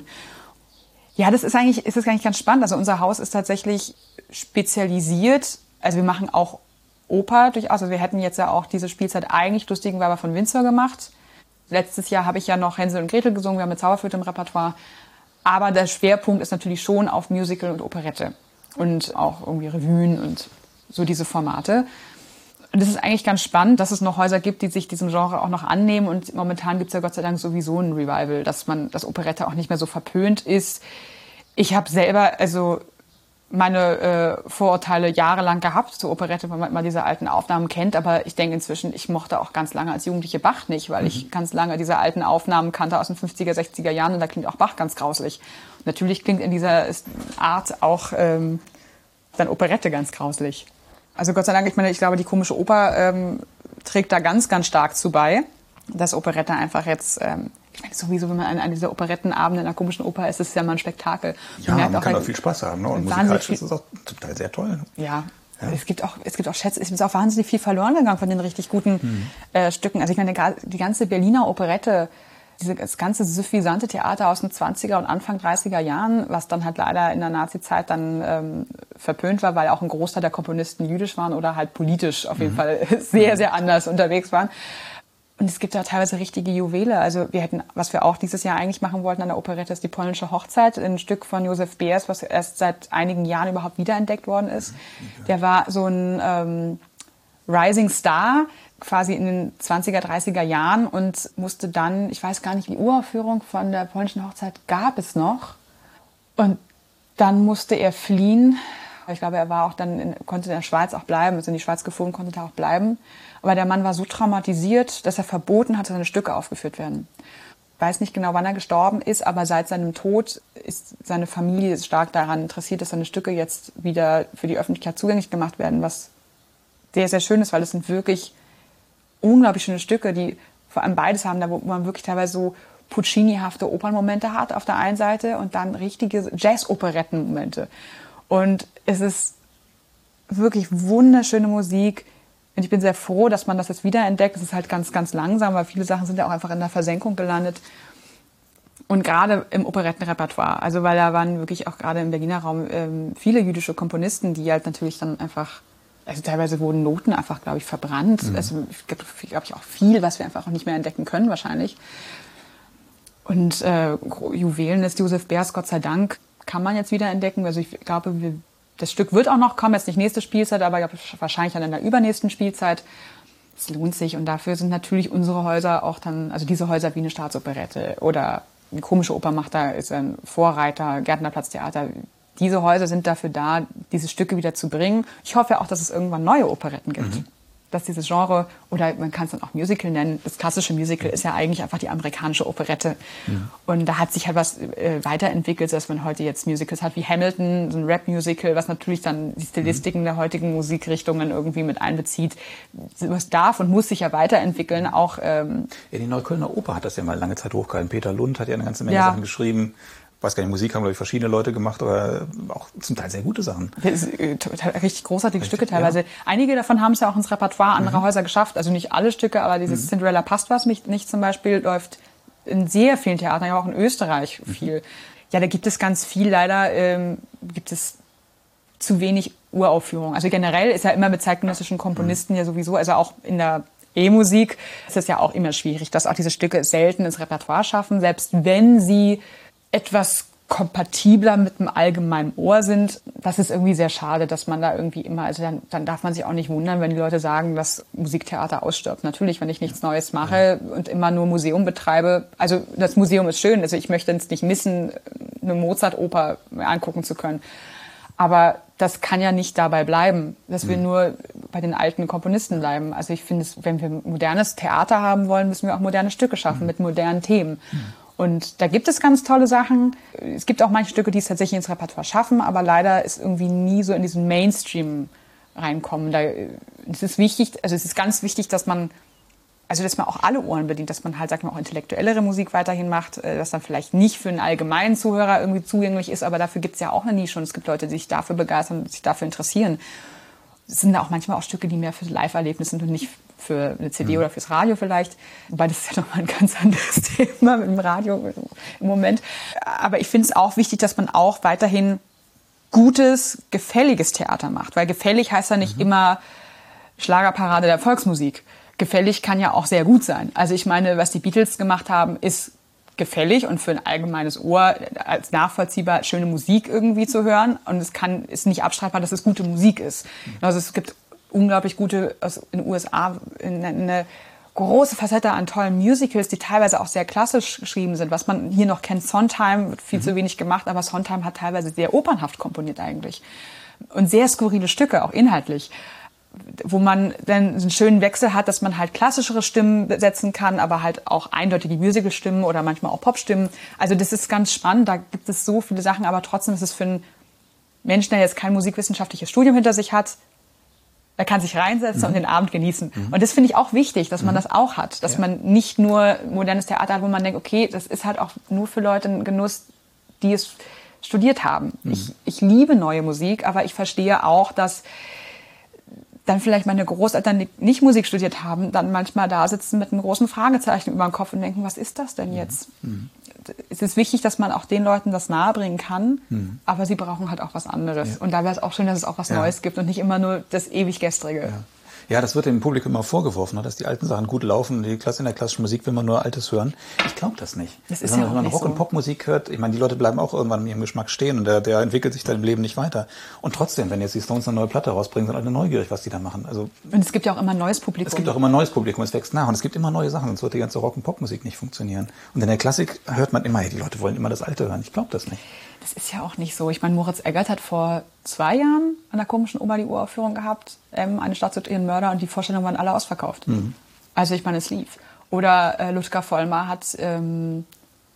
Ja, das ist eigentlich, ist das eigentlich ganz spannend. Also unser Haus ist tatsächlich spezialisiert. Also wir machen auch Oper durchaus. Also wir hätten jetzt ja auch diese Spielzeit eigentlich Lustigenweiber von Windsor gemacht. Letztes Jahr habe ich ja noch Hänsel und Gretel gesungen. Wir haben mit Zauberflöte im Repertoire. Aber der Schwerpunkt ist natürlich schon auf Musical und Operette. Und auch irgendwie Revuen und so diese Formate. Und es ist eigentlich ganz spannend, dass es noch Häuser gibt, die sich diesem Genre auch noch annehmen. Und momentan gibt es ja Gott sei Dank sowieso ein Revival, dass man, dass Operette auch nicht mehr so verpönt ist. Ich habe selber also meine äh, Vorurteile jahrelang gehabt zur Operette, weil man immer diese alten Aufnahmen kennt. Aber ich denke inzwischen, ich mochte auch ganz lange als Jugendliche Bach nicht, weil mhm. ich ganz lange diese alten Aufnahmen kannte aus den fünfziger, sechziger Jahren. Und da klingt auch Bach ganz grauslich. Und natürlich klingt in dieser Art auch ähm, dann Operette ganz grauslich. Also Gott sei Dank, ich meine, ich glaube, die Komische Oper ähm, trägt da ganz, ganz stark zu bei, dass Operette einfach jetzt, ähm, ich meine sowieso, wenn man an, an dieser Operettenabend in einer Komischen Oper ist, ist es ja mal ein Spektakel. Ja, man, man kann auch viel Spaß haben, ne? Und musikalisch ist es auch zum Teil sehr toll. Ja, Ja. Es gibt auch, es gibt auch Schätze, es ist auch wahnsinnig viel verloren gegangen von den richtig guten mhm. äh, Stücken. Also ich meine, die ganze Berliner Operette, diese, das ganze suffisante Theater aus den zwanziger und Anfang dreißiger Jahren, was dann halt leider in der Nazi-Zeit dann ähm, verpönt war, weil auch ein Großteil der Komponisten jüdisch waren oder halt politisch auf jeden mhm. Fall sehr, sehr anders unterwegs waren. Und es gibt da teilweise richtige Juwele. Also wir hätten, was wir auch dieses Jahr eigentlich machen wollten an der Operette, ist die polnische Hochzeit, ein Stück von Josef Beers, was erst seit einigen Jahren überhaupt wiederentdeckt worden ist. Der war so ein ähm, Rising Star, quasi in den zwanziger, dreißiger Jahren und musste dann, ich weiß gar nicht, die Uraufführung von der polnischen Hochzeit gab es noch. Und dann musste er fliehen. Ich glaube, er war auch dann in, konnte in der Schweiz auch bleiben, ist in die Schweiz geflogen, konnte da auch bleiben. Aber der Mann war so traumatisiert, dass er verboten hat, dass seine Stücke aufgeführt werden. Ich weiß nicht genau, wann er gestorben ist, aber seit seinem Tod ist seine Familie stark daran interessiert, dass seine Stücke jetzt wieder für die Öffentlichkeit zugänglich gemacht werden, was sehr, sehr schön ist, weil es sind wirklich unglaublich schöne Stücke, die vor allem beides haben, da wo man wirklich teilweise so Puccini-hafte Opernmomente hat auf der einen Seite und dann richtige Jazz-Operetten-Momente. Und es ist wirklich wunderschöne Musik. Und ich bin sehr froh, dass man das jetzt wiederentdeckt. Es ist halt ganz, ganz langsam, weil viele Sachen sind ja auch einfach in der Versenkung gelandet. Und gerade im Operettenrepertoire. Also weil da waren wirklich auch gerade im Berliner Raum ähm, viele jüdische Komponisten, die halt natürlich dann einfach, also teilweise wurden Noten einfach, glaube ich, verbrannt. Mhm. Also es gibt, glaube ich, auch viel, was wir einfach auch nicht mehr entdecken können wahrscheinlich. Und äh, Juwelen ist Josef Beers, Gott sei Dank, kann man jetzt wieder entdecken. Also ich glaube, wir, das Stück wird auch noch kommen, jetzt nicht nächste Spielzeit, aber ich glaube, wahrscheinlich dann in der übernächsten Spielzeit. Es lohnt sich und dafür sind natürlich unsere Häuser auch dann, also diese Häuser wie eine Staatsoperette oder die Komische Oper macht da, ist ein Vorreiter, Gärtnerplatztheater. Diese Häuser sind dafür da, diese Stücke wieder zu bringen. Ich hoffe auch, dass es irgendwann neue Operetten gibt. Mhm. Dass dieses Genre, oder man kann es dann auch Musical nennen, das klassische Musical ist ja eigentlich einfach die amerikanische Operette. Mhm. Und da hat sich halt was äh, weiterentwickelt, dass man heute jetzt Musicals hat wie Hamilton, so ein Rap-Musical, was natürlich dann die Stilistiken mhm. der heutigen Musikrichtungen irgendwie mit einbezieht. Das darf und muss sich ja weiterentwickeln. Auch, ähm, ja, die Neuköllner Oper hat das ja mal lange Zeit hochgehalten. Peter Lund hat ja eine ganze Menge ja. Sachen geschrieben. Ich weiß gar nicht, Musik haben, glaube ich, verschiedene Leute gemacht, aber auch zum Teil sehr gute Sachen. Das ist, äh, richtig großartige richtig, Stücke teilweise. Ja. Einige davon haben es ja auch ins Repertoire anderer mhm. Häuser geschafft. Also nicht alle Stücke, aber dieses mhm. Cinderella passt was mich nicht zum Beispiel, läuft in sehr vielen Theatern, ja auch in Österreich viel. Mhm. Ja, da gibt es ganz viel. Leider ähm, gibt es zu wenig Uraufführungen. Also generell ist ja immer mit zeitgenössischen Komponisten mhm. ja sowieso, also auch in der E-Musik ist es ja auch immer schwierig, dass auch diese Stücke selten ins Repertoire schaffen, selbst wenn sie etwas kompatibler mit dem allgemeinen Ohr sind. Das ist irgendwie sehr schade, dass man da irgendwie immer, also dann, dann darf man sich auch nicht wundern, wenn die Leute sagen, dass Musiktheater ausstirbt. Natürlich, wenn ich nichts Neues mache und immer nur Museum betreibe. Also das Museum ist schön, also ich möchte es nicht missen, eine Mozart-Oper angucken zu können. Aber das kann ja nicht dabei bleiben, dass wir nur bei den alten Komponisten bleiben. Also ich finde, wenn wir modernes Theater haben wollen, müssen wir auch moderne Stücke schaffen mit modernen Themen. Und da gibt es ganz tolle Sachen. Es gibt auch manche Stücke, die es tatsächlich ins Repertoire schaffen, aber leider ist irgendwie nie so in diesen Mainstream reinkommen. Da es ist wichtig, also es ist ganz wichtig, dass man, also dass man auch alle Ohren bedient, dass man halt, sagt man, auch intellektuellere Musik weiterhin macht, dass dann vielleicht nicht für einen allgemeinen Zuhörer irgendwie zugänglich ist, aber dafür gibt es ja auch eine Nische und es gibt Leute, die sich dafür begeistern und sich dafür interessieren. Es sind da auch manchmal auch Stücke, die mehr für Live-Erlebnis sind und nicht für eine C D mhm. oder fürs Radio vielleicht. Wobei das ist ja nochmal ein ganz anderes Thema mit dem Radio im Moment. Aber ich finde es auch wichtig, dass man auch weiterhin gutes, gefälliges Theater macht. Weil gefällig heißt ja nicht mhm. immer Schlagerparade der Volksmusik. Gefällig kann ja auch sehr gut sein. Also ich meine, was die Beatles gemacht haben, ist gefällig und für ein allgemeines Ohr als nachvollziehbar schöne Musik irgendwie zu hören. Und es kann, ist nicht abstreitbar, dass es gute Musik ist. Also es gibt unglaublich gute, also in den U S A, eine, eine große Facette an tollen Musicals, die teilweise auch sehr klassisch geschrieben sind. Was man hier noch kennt, Sondheim, wird viel mhm. zu wenig gemacht, aber Sondheim hat teilweise sehr opernhaft komponiert eigentlich. Und sehr skurrile Stücke, auch inhaltlich. Wo man dann einen schönen Wechsel hat, dass man halt klassischere Stimmen setzen kann, aber halt auch eindeutige Musical-Stimmen oder manchmal auch Pop-Stimmen. Also das ist ganz spannend, da gibt es so viele Sachen, aber trotzdem ist es für einen Menschen, der jetzt kein musikwissenschaftliches Studium hinter sich hat, er kann sich reinsetzen mhm. und den Abend genießen. Mhm. Und das finde ich auch wichtig, dass man mhm. das auch hat. Dass ja. man nicht nur modernes Theater hat, wo man denkt, okay, das ist halt auch nur für Leute ein Genuss, die es studiert haben. Mhm. Ich, ich liebe neue Musik, aber ich verstehe auch, dass dann vielleicht meine Großeltern, die nicht Musik studiert haben, dann manchmal da sitzen mit einem großen Fragezeichen über dem Kopf und denken, was ist das denn jetzt? Mhm. Es ist wichtig, dass man auch den Leuten das nahebringen kann, mhm. aber sie brauchen halt auch was anderes. Ja. Und da wäre es auch schön, dass es auch was ja. Neues gibt und nicht immer nur das ewig Gestrige. Ja. Ja, das wird dem Publikum immer vorgeworfen, dass die alten Sachen gut laufen. Die Klasse in der klassischen Musik will man nur Altes hören. Ich glaube das nicht. Das ist wenn ja man, wenn man auch Rock- nicht und Popmusik hört, ich meine, die Leute bleiben auch irgendwann in ihrem Geschmack stehen und der, der entwickelt sich dann im Leben nicht weiter. Und trotzdem, wenn jetzt die Stones eine neue Platte rausbringen, sind alle neugierig, was die da machen. Also und es gibt ja auch immer ein neues Publikum. Es gibt auch immer ein neues Publikum, es wächst nach und es gibt immer neue Sachen, sonst wird die ganze Rock- und Popmusik nicht funktionieren. Und in der Klassik hört man immer, hey, die Leute wollen immer das Alte hören. Ich glaube das nicht. Das ist ja auch nicht so. Ich meine, Moritz Eggert hat vor zwei Jahren an der komischen Oper die Uraufführung gehabt, ähm, eine Stadt sucht ihren Mörder und die Vorstellungen waren alle ausverkauft. Mhm. Also ich meine, es lief. Oder äh, Ludger Vollmar hat ähm,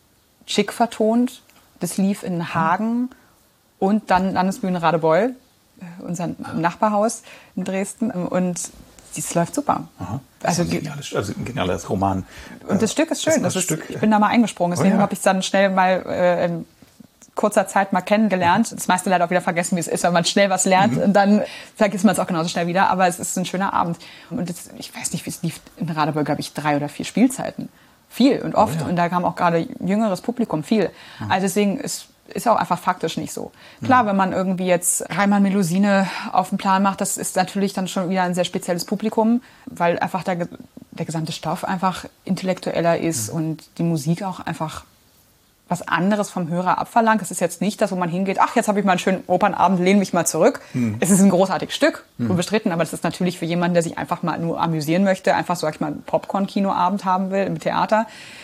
Chick vertont, das lief in Hagen mhm. und dann Landesbühne Radebeul, äh, unser Nachbarhaus in Dresden und es läuft super. Aha. Das also, ist ein geniales, also ein geniales Roman. Und das Stück ist schön. Das das ist, Stück, ich bin da mal eingesprungen, deswegen oh ja. habe ich es dann schnell mal äh, in kurzer Zeit mal kennengelernt. Das meiste leider auch wieder vergessen, wie es ist, wenn man schnell was lernt mhm. und dann vergisst man es auch genauso schnell wieder. Aber es ist ein schöner Abend. Und das, ich weiß nicht, wie es lief in Radebeul, glaube ich, drei oder vier Spielzeiten. Viel und oft. Oh ja. Und da kam auch gerade jüngeres Publikum, viel. Mhm. Also deswegen ist ist auch einfach faktisch nicht so. Klar, mhm. wenn man irgendwie jetzt Reimann Melusine auf den Plan macht, das ist natürlich dann schon wieder ein sehr spezielles Publikum, weil einfach der, der gesamte Stoff einfach intellektueller ist mhm. und die Musik auch einfach was anderes vom Hörer abverlangt. Das ist jetzt nicht das, wo man hingeht, ach, jetzt habe ich mal einen schönen Opernabend, lehne mich mal zurück. Mhm. Es ist ein großartiges Stück, mhm. unbestritten, aber es ist natürlich für jemanden, der sich einfach mal nur amüsieren möchte, einfach, sag ich mal, einen Popcorn-Kinoabend haben will im Theater,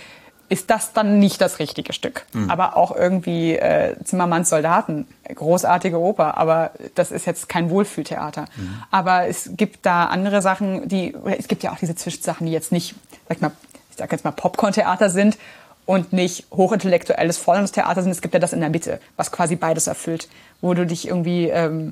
ist das dann nicht das richtige Stück. Mhm. Aber auch irgendwie äh, Zimmermanns Soldaten, großartige Oper, aber das ist jetzt kein Wohlfühltheater. Mhm. Aber es gibt da andere Sachen, die, es gibt ja auch diese Zwischensachen, die jetzt nicht, sag ich mal, ich sag jetzt mal Popcorn-Theater sind, und nicht hochintellektuelles, volles Theater sind. Es gibt ja das in der Mitte, was quasi beides erfüllt, wo du dich irgendwie ähm,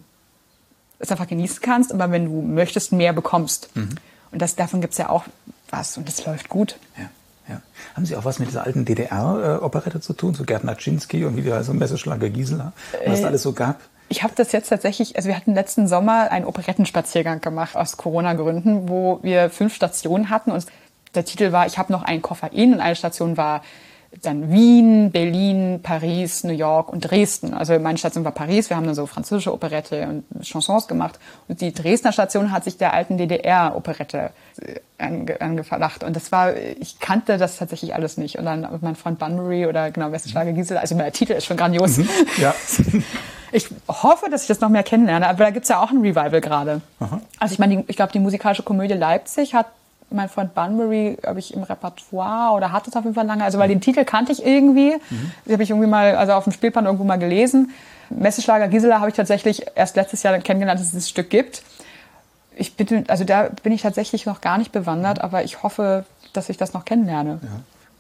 es einfach genießen kannst, aber wenn du möchtest, mehr bekommst. Mhm. Und das, davon gibt's ja auch was und das läuft gut. Ja, ja. Haben Sie auch was mit dieser alten D D R-Operette zu tun, so Gerd Naczynski und wie die also Messeschlager Gisela, was es alles so gab? Ich habe das jetzt tatsächlich, also wir hatten letzten Sommer einen Operettenspaziergang gemacht aus Corona-Gründen, wo wir fünf Stationen hatten und der Titel war, ich habe noch ein Koffein und eine Station war dann Wien, Berlin, Paris, New York und Dresden. Also meine Station war Paris, wir haben dann so französische Operette und Chansons gemacht. Und die Dresdner Station hat sich der alten D D R-Operette ange- angeflacht. Und das war, ich kannte das tatsächlich alles nicht. Und dann mit meinem Freund Bunbury oder genau, Messeschlager Gisela, also der Titel ist schon grandios. Mhm. Ja. Ich hoffe, dass ich das noch mehr kennenlerne, aber da gibt's ja auch ein Revival gerade. Aha. Also ich meine, ich glaube, die musikalische Komödie Leipzig hat mein Freund Bunbury, glaube ich, im Repertoire oder hatte es auf jeden Fall lange. Also weil den Titel kannte ich irgendwie. Mhm. Die habe ich irgendwie mal, also auf dem Spielplan irgendwo mal gelesen. Messeschlager Gisela habe ich tatsächlich erst letztes Jahr kennengelernt, dass es dieses Stück gibt. Ich bin, also da bin ich tatsächlich noch gar nicht bewandert, mhm. aber ich hoffe, dass ich das noch kennenlerne. Ja.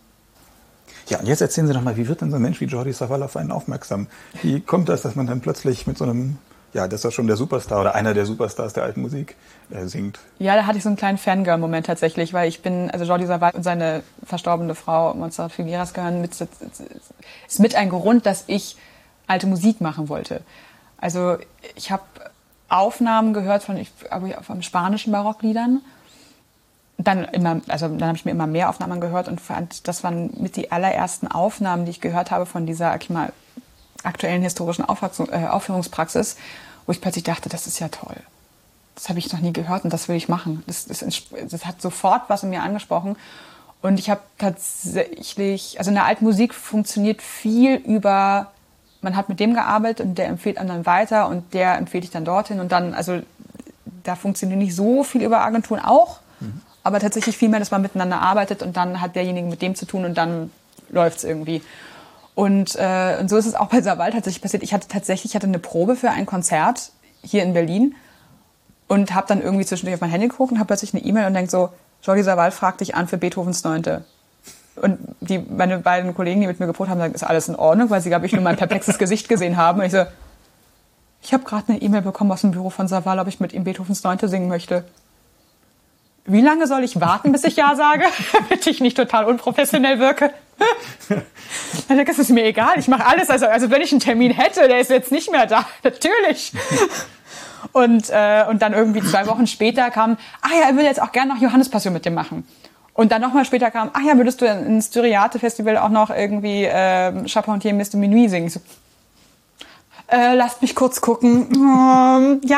Ja, und jetzt erzählen Sie doch mal, wie wird denn so ein Mensch wie Jordi Savall auf einen aufmerksam? Wie kommt das, dass man dann plötzlich mit so einem, ja, das ist ja schon der Superstar oder einer der Superstars der alten Musik äh, singt? Ja, da hatte ich so einen kleinen Fangirl-Moment tatsächlich, weil ich bin, also Jordi Savall und seine verstorbene Frau Montserrat Figueras gehören mit, ist mit ein Grund, dass ich alte Musik machen wollte. Also ich habe Aufnahmen gehört von, ich, von spanischen Barockliedern. Dann immer, also dann habe ich mir immer mehr Aufnahmen gehört und fand, das waren mit die allerersten Aufnahmen, die ich gehört habe von dieser mal, aktuellen historischen Aufführungspraxis, wo ich plötzlich dachte, das ist ja toll. Das habe ich noch nie gehört und das will ich machen. Das, das, das hat sofort was in mir angesprochen. Und ich habe tatsächlich, also in der alten Musik funktioniert viel über, man hat mit dem gearbeitet und der empfiehlt anderen weiter und der empfiehlt dich dann dorthin und dann, also da funktioniert nicht so viel über Agenturen auch. Mhm. Aber tatsächlich viel mehr, dass man miteinander arbeitet und dann hat derjenige mit dem zu tun und dann läuft's irgendwie. Und, äh, und so ist es auch bei Savall tatsächlich passiert. Ich hatte tatsächlich ich hatte eine Probe für ein Konzert hier in Berlin und habe dann irgendwie zwischendurch auf mein Handy geguckt und habe plötzlich eine E-Mail und denk so, Jordi Savall fragt dich an für Beethovens Neunte. Und die, meine beiden Kollegen, die mit mir geprobt haben, sagen, ist alles in Ordnung, weil sie, glaube ich, nur mein perplexes Gesicht gesehen haben. Und ich so, ich habe gerade eine E-Mail bekommen aus dem Büro von Savall, ob ich mit ihm Beethovens Neunte singen möchte. Wie lange soll ich warten, bis ich Ja sage, damit ich nicht total unprofessionell wirke? Dann denke ich, es ist mir egal, ich mache alles. Also, also wenn ich einen Termin hätte, der ist jetzt nicht mehr da, natürlich. Und, äh, und dann irgendwie zwei Wochen später kam, ach ja, er will jetzt auch gerne noch Johannespassion mit dir machen. Und dann nochmal später kam, ach ja, würdest du ins Styriate-Festival auch noch irgendwie äh, Charpentier Mister Minuit singen? Ich so, äh, lasst mich kurz gucken. Ähm, ja.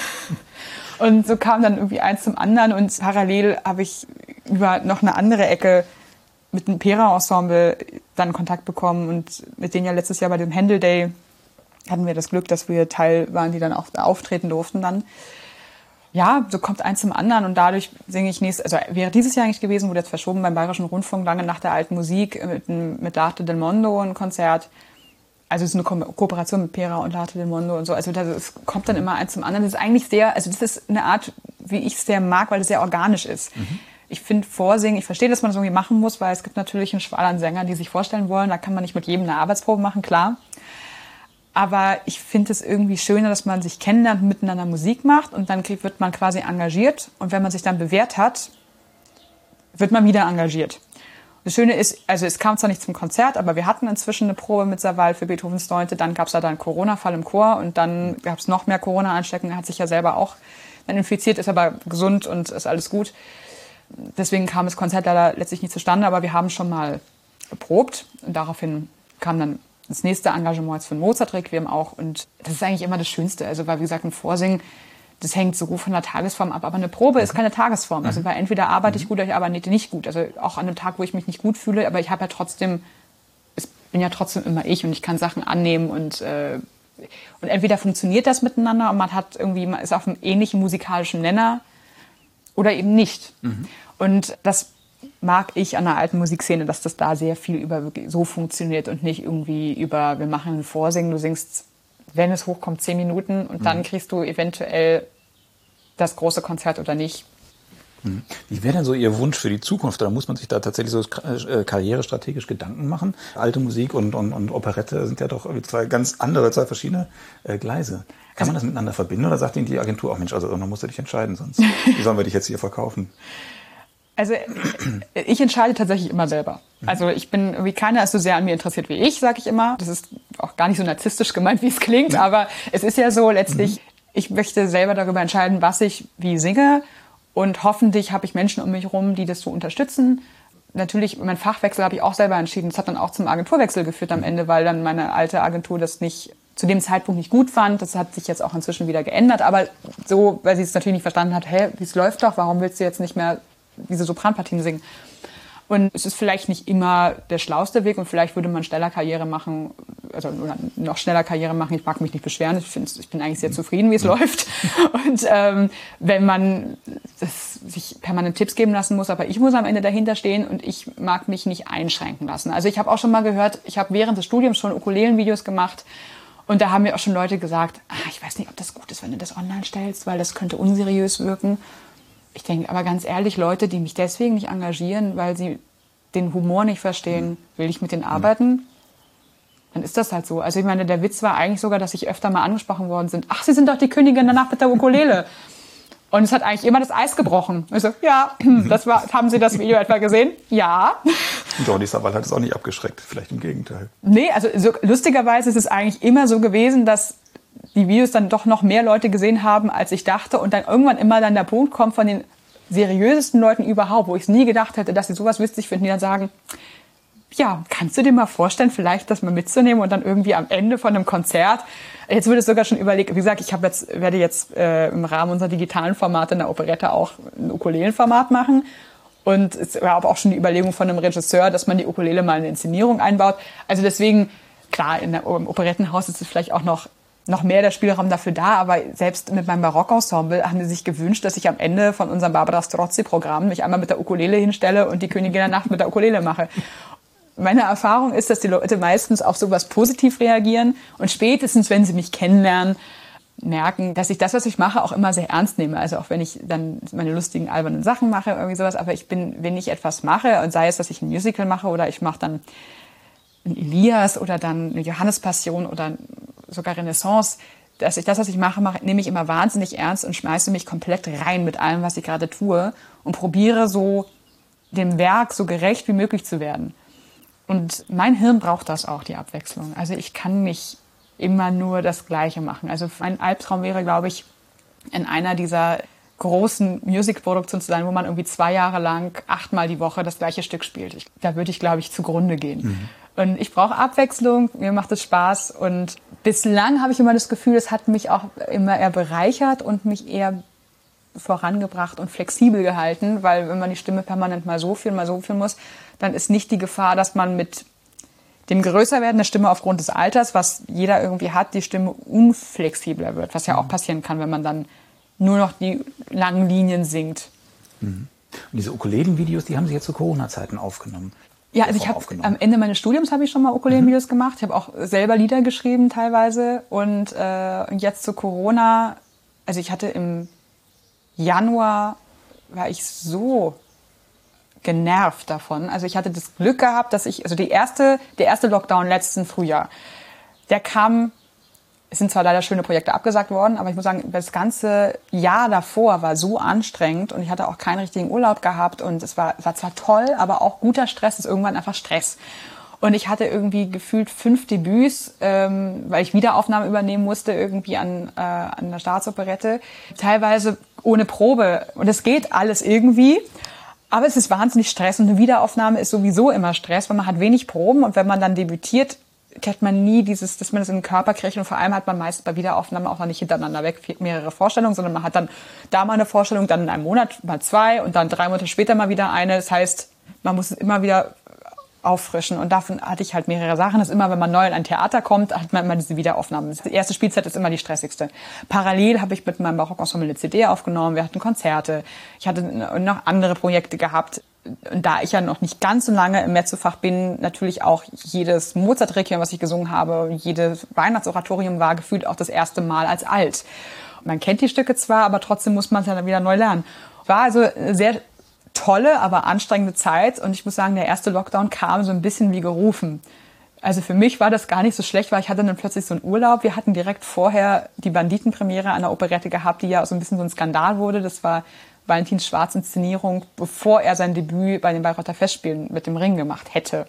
Und so kam dann irgendwie eins zum anderen und parallel habe ich über noch eine andere Ecke mit dem Pera-Ensemble dann Kontakt bekommen und mit denen ja letztes Jahr bei dem Händel Day hatten wir das Glück, dass wir Teil waren, die dann auch auftreten durften dann. Ja, so kommt eins zum anderen und dadurch singe ich nächstes, also wäre dieses Jahr eigentlich gewesen, wurde jetzt verschoben beim Bayerischen Rundfunk, lange nach der alten Musik mit, mit L'Arte del Mondo ein Konzert. Also es ist eine Ko- Kooperation mit Pera und L'Arte del Mondo und so. Also das es kommt dann immer eins zum anderen. Das ist eigentlich sehr, also das ist eine Art, wie ich es sehr mag, weil es sehr organisch ist. Mhm. Ich finde Vorsingen, ich verstehe, dass man das irgendwie machen muss, weil es gibt natürlich einen Schwall an Sängern, die sich vorstellen wollen. Da kann man nicht mit jedem eine Arbeitsprobe machen, klar. Aber ich finde es irgendwie schöner, dass man sich kennenlernt und miteinander Musik macht und dann wird man quasi engagiert. Und wenn man sich dann bewährt hat, wird man wieder engagiert. Das Schöne ist, also es kam zwar nicht zum Konzert, aber wir hatten inzwischen eine Probe mit Serval für Beethovens Neunte. Dann gab es da einen Corona-Fall im Chor und dann gab es noch mehr Corona-Ansteckungen. Er hat sich ja selber auch dann infiziert, ist aber gesund und ist alles gut. Deswegen kam das Konzert leider letztlich nicht zustande, aber wir haben schon mal geprobt. Und daraufhin kam dann das nächste Engagement jetzt für ein Mozart-Requiem auch. Und das ist eigentlich immer das Schönste. Also, weil, wie gesagt, ein Vorsingen, das hängt so gut von der Tagesform ab. Aber eine Probe ist keine Tagesform. Also, weil entweder arbeite ich gut oder ich arbeite nicht gut. Also, auch an einem Tag, wo ich mich nicht gut fühle. Aber ich habe ja trotzdem, ich bin ja trotzdem immer ich und ich kann Sachen annehmen und, äh, und entweder funktioniert das miteinander und man hat irgendwie, man ist auf einem ähnlichen musikalischen Nenner oder eben nicht. Mhm. Und das mag ich an der alten Musikszene, dass das da sehr viel über wirklich so funktioniert und nicht irgendwie über, wir machen ein Vorsingen, du singst, wenn es hochkommt, zehn Minuten und mhm. dann kriegst du eventuell das große Konzert oder nicht. Mhm. Wie wäre denn so Ihr Wunsch für die Zukunft? Oder muss man sich da tatsächlich so karrierestrategisch Gedanken machen? Alte Musik und, und, und Operette sind ja doch zwei ganz andere, zwei verschiedene äh, Gleise. Kann man das miteinander verbinden oder sagt Ihnen die Agentur auch, Mensch, also irgendwann musst du dich entscheiden, sonst wie sollen wir dich jetzt hier verkaufen? Also ich entscheide tatsächlich immer selber. Also ich bin irgendwie, keiner ist so sehr an mir interessiert wie ich, sage ich immer. Das ist auch gar nicht so narzisstisch gemeint, wie es klingt, aber es ist ja so letztlich, ich möchte selber darüber entscheiden, was ich wie singe und hoffentlich habe ich Menschen um mich herum, die das so unterstützen. Natürlich, mein Fachwechsel habe ich auch selber entschieden. Das hat dann auch zum Agenturwechsel geführt am Ende, weil dann meine alte Agentur das nicht zu dem Zeitpunkt nicht gut fand. Das hat sich jetzt auch inzwischen wieder geändert, aber so, weil sie es natürlich nicht verstanden hat, hey, es läuft doch, warum willst du jetzt nicht mehr diese Sopranpartien singen? Und es ist vielleicht nicht immer der schlauste Weg und vielleicht würde man schneller Karriere machen, also noch schneller Karriere machen. Ich mag mich nicht beschweren, ich, finde, ich bin eigentlich sehr zufrieden, wie es ja. läuft. Und ähm, wenn man das, sich permanent Tipps geben lassen muss, aber ich muss am Ende dahinter stehen und ich mag mich nicht einschränken lassen. Also ich habe auch schon mal gehört, ich habe während des Studiums schon Ukulelenvideos gemacht und da haben mir auch schon Leute gesagt, ah, ich weiß nicht, ob das gut ist, wenn du das online stellst, weil das könnte unseriös wirken. Ich denke aber ganz ehrlich, Leute, die mich deswegen nicht engagieren, weil sie den Humor nicht verstehen, will ich mit denen arbeiten? Dann ist das halt so. Also ich meine, der Witz war eigentlich sogar, dass ich öfter mal angesprochen worden sind. Ach, Sie sind doch die Königin der Nacht mit der Ukulele. Und es hat eigentlich immer das Eis gebrochen. Ich so, ja, das war, haben Sie das Video etwa gesehen? Ja. Jordi Savall hat es auch nicht abgeschreckt, vielleicht im Gegenteil. Nee, also so, lustigerweise ist es eigentlich immer so gewesen, dass die Videos dann doch noch mehr Leute gesehen haben, als ich dachte. Und dann irgendwann immer dann der Punkt kommt von den seriösesten Leuten überhaupt, wo ich es nie gedacht hätte, dass sie sowas witzig finden, die dann sagen, ja, kannst du dir mal vorstellen, vielleicht das mal mitzunehmen und dann irgendwie am Ende von einem Konzert, jetzt wird es sogar schon überlegt, wie gesagt, ich habe jetzt, werde jetzt äh, im Rahmen unserer digitalen Formate in der Operette auch ein Ukulelenformat machen. Und es war aber auch schon die Überlegung von einem Regisseur, dass man die Ukulele mal in eine Inszenierung einbaut. Also deswegen, klar, in der, im Operettenhaus ist es vielleicht auch noch noch mehr der Spielraum dafür da, aber selbst mit meinem Barockensemble haben die sich gewünscht, dass ich am Ende von unserem Barbara Strozzi-Programm mich einmal mit der Ukulele hinstelle und die Königin der Nacht mit der Ukulele mache. Meine Erfahrung ist, dass die Leute meistens auf sowas positiv reagieren und spätestens, wenn sie mich kennenlernen, merken, dass ich das, was ich mache, auch immer sehr ernst nehme. Also auch wenn ich dann meine lustigen, albernen Sachen mache, irgendwie sowas, aber ich bin, wenn ich etwas mache, und sei es, dass ich ein Musical mache oder ich mache dann ein Elias oder dann eine Johannespassion oder sogar Renaissance, dass ich das, was ich mache, mache, nehme ich immer wahnsinnig ernst und schmeiße mich komplett rein mit allem, was ich gerade tue und probiere so dem Werk so gerecht wie möglich zu werden. Und mein Hirn braucht das auch, die Abwechslung. Also ich kann nicht immer nur das Gleiche machen. Also mein Albtraum wäre, glaube ich, in einer dieser großen Musikproduktionen zu sein, wo man irgendwie zwei Jahre lang achtmal die Woche das gleiche Stück spielt. Ich, da würde ich, glaube ich, zugrunde gehen. Mhm. Und ich brauche Abwechslung, mir macht es Spaß. Und bislang habe ich immer das Gefühl, es hat mich auch immer eher bereichert und mich eher vorangebracht und flexibel gehalten, weil wenn man die Stimme permanent mal so fühlen, mal so fühlen muss, dann ist nicht die Gefahr, dass man mit dem Größerwerden der Stimme aufgrund des Alters, was jeder irgendwie hat, die Stimme unflexibler wird, was ja auch passieren kann, wenn man dann nur noch die langen Linien singt. Mhm. Und diese Ukulelen-Videos, die haben Sie jetzt zu Corona-Zeiten aufgenommen? Ja, also ich habe am Ende meines Studiums habe ich schon mal Ukulelen-Videos mhm. gemacht. Ich habe auch selber Lieder geschrieben teilweise. Und, äh, und jetzt zu Corona, also ich hatte im Januar, war ich so genervt davon. Also ich hatte das Glück gehabt, dass ich, also die erste, der erste Lockdown letzten Frühjahr, der kam, es sind zwar leider schöne Projekte abgesagt worden, aber ich muss sagen, das ganze Jahr davor war so anstrengend und ich hatte auch keinen richtigen Urlaub gehabt und es war, war zwar toll, aber auch guter Stress, es ist irgendwann einfach Stress. Und ich hatte irgendwie gefühlt fünf Debüts, ähm, weil ich Wiederaufnahmen übernehmen musste, irgendwie an, äh, an der Staatsoperette, teilweise ohne Probe. Und es geht alles irgendwie, aber es ist wahnsinnig Stress und eine Wiederaufnahme ist sowieso immer Stress, weil man hat wenig Proben und wenn man dann debütiert, kriegt man nie dieses, dass man das in den Körper kriegt und vor allem hat man meist bei Wiederaufnahmen auch noch nicht hintereinander weg mehrere Vorstellungen, sondern man hat dann da mal eine Vorstellung, dann in einem Monat mal zwei und dann drei Monate später mal wieder eine. Das heißt, man muss es immer wieder auffrischen und davon hatte ich halt mehrere Sachen. Das ist immer, wenn man neu in ein Theater kommt, hat man immer diese Wiederaufnahmen. Die erste Spielzeit ist immer die stressigste. Parallel habe ich mit meinem Barockensemble eine C D aufgenommen, wir hatten Konzerte, ich hatte noch andere Projekte gehabt. Und da ich ja noch nicht ganz so lange im Mezzofach bin, natürlich auch jedes Mozart-Requiem, was ich gesungen habe, jedes Weihnachtsoratorium war gefühlt auch das erste Mal als alt. Man kennt die Stücke zwar, aber trotzdem muss man es ja dann wieder neu lernen. War also eine sehr tolle, aber anstrengende Zeit und ich muss sagen, der erste Lockdown kam so ein bisschen wie gerufen. Also für mich war das gar nicht so schlecht, weil ich hatte dann plötzlich so einen Urlaub. Wir hatten direkt vorher die Banditenpremiere einer Operette gehabt, die ja so ein bisschen so ein Skandal wurde. Das war Valentins Schwarz-Inszenierung, bevor er sein Debüt bei den Bayreuther Festspielen mit dem Ring gemacht hätte.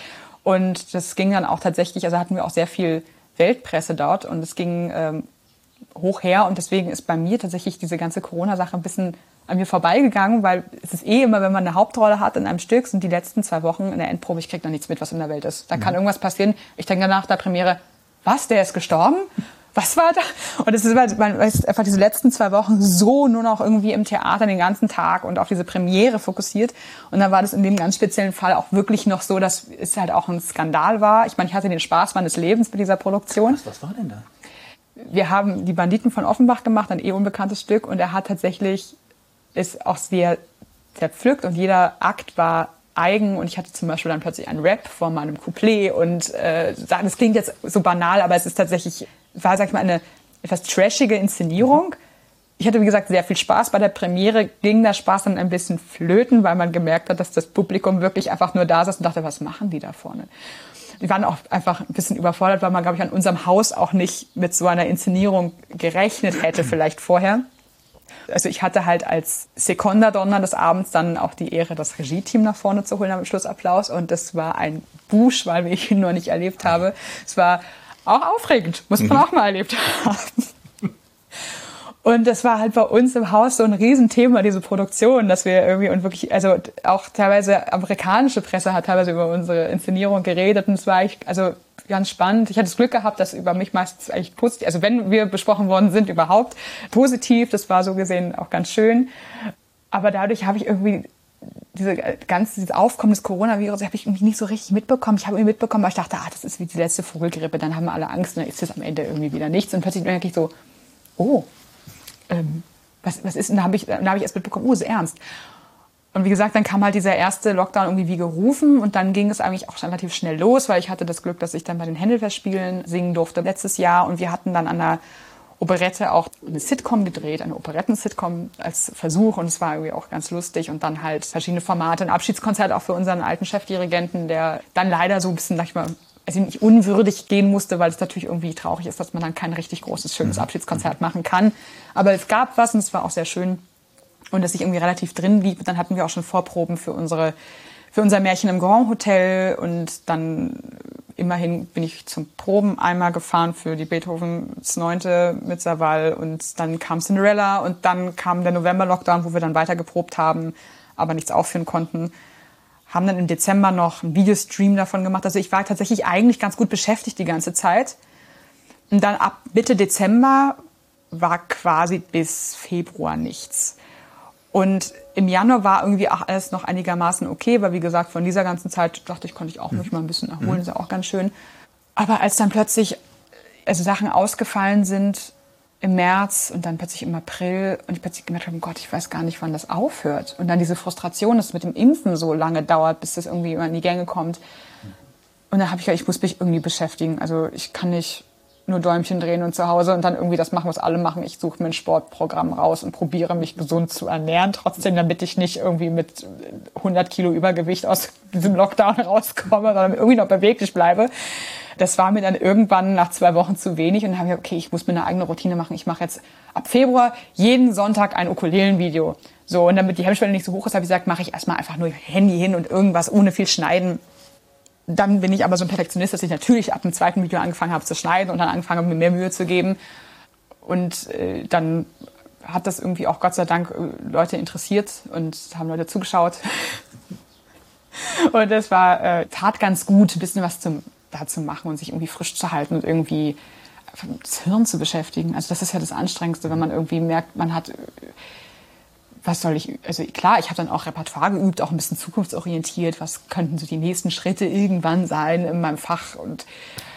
Und das ging dann auch tatsächlich, also hatten wir auch sehr viel Weltpresse dort und es ging ähm, hoch her und deswegen ist bei mir tatsächlich diese ganze Corona-Sache ein bisschen an mir vorbeigegangen, weil es ist eh immer, wenn man eine Hauptrolle hat in einem Stück, sind die letzten zwei Wochen in der Endprobe, ich krieg noch nichts mit, was in der Welt ist. Da kann mhm. irgendwas passieren. Ich denke nach der Premiere, was, der ist gestorben? Was war da? Und es ist, man ist einfach diese letzten zwei Wochen so nur noch irgendwie im Theater den ganzen Tag und auf diese Premiere fokussiert. Und dann war das in dem ganz speziellen Fall auch wirklich noch so, dass es halt auch ein Skandal war. Ich meine, ich hatte den Spaß meines Lebens mit dieser Produktion. Was, was war denn da? Wir haben die Banditen von Offenbach gemacht, ein eh unbekanntes Stück. Und er hat tatsächlich, ist auch sehr zerpflückt und jeder Akt war eigen und ich hatte zum Beispiel dann plötzlich einen Rap vor meinem Couplet und äh, das klingt jetzt so banal, aber es ist tatsächlich, war, sag ich mal, eine etwas trashige Inszenierung. Ich hatte, wie gesagt, sehr viel Spaß. Bei der Premiere ging der Spaß dann ein bisschen flöten, weil man gemerkt hat, dass das Publikum wirklich einfach nur da saß und dachte, was machen die da vorne? Die waren auch einfach ein bisschen überfordert, weil man, glaube ich, an unserem Haus auch nicht mit so einer Inszenierung gerechnet hätte vielleicht vorher. Also ich hatte halt als Sekundadonna des Abends dann auch die Ehre, das Regie-Team nach vorne zu holen am Schlussapplaus. Und das war ein Busch, weil ich ihn noch nicht erlebt habe. Es war auch aufregend, muss man mhm. auch mal erlebt haben. Und das war halt bei uns im Haus so ein Riesenthema, diese Produktion, dass wir irgendwie und wirklich, also auch teilweise amerikanische Presse hat teilweise über unsere Inszenierung geredet und es war echt, also ganz spannend. Ich hatte das Glück gehabt, dass über mich meistens eigentlich positiv, also wenn wir besprochen worden sind, überhaupt positiv, das war so gesehen auch ganz schön. Aber dadurch habe ich irgendwie diese ganze, dieses Aufkommen des Coronavirus, habe ich irgendwie nicht so richtig mitbekommen. Ich habe irgendwie mitbekommen, weil ich dachte, ah, das ist wie die letzte Vogelgrippe, dann haben wir alle Angst und dann ist das am Ende irgendwie wieder nichts. Und plötzlich merke ich so, oh, ähm, was, was ist, und da habe ich, dann habe ich erst mitbekommen, oh, ist ernst. Und wie gesagt, dann kam halt dieser erste Lockdown irgendwie wie gerufen und dann ging es eigentlich auch relativ schnell los, weil ich hatte das Glück, dass ich dann bei den Händelfestspielen singen durfte letztes Jahr und wir hatten dann an der Operette auch eine Sitcom gedreht, eine Operetten-Sitcom als Versuch und es war irgendwie auch ganz lustig und dann halt verschiedene Formate, ein Abschiedskonzert auch für unseren alten Chefdirigenten, der dann leider so ein bisschen, sag ich mal, also nicht unwürdig gehen musste, weil es natürlich irgendwie traurig ist, dass man dann kein richtig großes, schönes Abschiedskonzert machen kann. Aber es gab was und es war auch sehr schön. Und dass ich irgendwie relativ drin blieb. Dann hatten wir auch schon Vorproben für unsere, für unser Märchen im Grand Hotel. Und dann immerhin bin ich zum Proben einmal gefahren für die Beethovens Neunte mit Sawal und dann kam Cinderella und dann kam der November-Lockdown, wo wir dann weiter geprobt haben, aber nichts aufführen konnten. Haben dann im Dezember noch einen Videostream davon gemacht. Also ich war tatsächlich eigentlich ganz gut beschäftigt die ganze Zeit. Und dann ab Mitte Dezember war quasi bis Februar nichts. Und im Januar war irgendwie auch alles noch einigermaßen okay, weil wie gesagt, von dieser ganzen Zeit dachte ich, konnte ich auch mich mal ein bisschen erholen, ist ja auch ganz schön. Aber als dann plötzlich also Sachen ausgefallen sind im März und dann plötzlich im April und ich plötzlich gemerkt habe, oh Gott, ich weiß gar nicht, wann das aufhört. Und dann diese Frustration, dass es mit dem Impfen so lange dauert, bis das irgendwie immer in die Gänge kommt. Und dann habe ich gedacht, ich muss mich irgendwie beschäftigen. Also ich kann nicht nur Däumchen drehen und zu Hause und dann irgendwie das machen, was alle machen. Ich suche mir ein Sportprogramm raus und probiere mich gesund zu ernähren, trotzdem, damit ich nicht irgendwie mit hundert Kilo Übergewicht aus diesem Lockdown rauskomme, sondern irgendwie noch beweglich bleibe. Das war mir dann irgendwann nach zwei Wochen zu wenig und dann habe ich gesagt, okay, ich muss mir eine eigene Routine machen. Ich mache jetzt ab Februar jeden Sonntag ein Ukulelenvideo. So, und damit die Hemmschwelle nicht so hoch ist, habe ich gesagt, mache ich erstmal einfach nur Handy hin und irgendwas ohne viel Schneiden. Dann bin ich aber so ein Perfektionist, dass ich natürlich ab dem zweiten Video angefangen habe zu schneiden und dann angefangen habe, mir mehr Mühe zu geben. Und äh, dann hat das irgendwie auch Gott sei Dank äh, Leute interessiert und haben Leute zugeschaut. Und das war, äh, tat ganz gut, ein bisschen was zum, da zu machen und sich irgendwie frisch zu halten und irgendwie das Hirn zu beschäftigen. Also das ist ja das Anstrengendste, wenn man irgendwie merkt, man hat... Was soll ich, also klar, ich habe dann auch Repertoire geübt, auch ein bisschen zukunftsorientiert. Was könnten so die nächsten Schritte irgendwann sein in meinem Fach? Und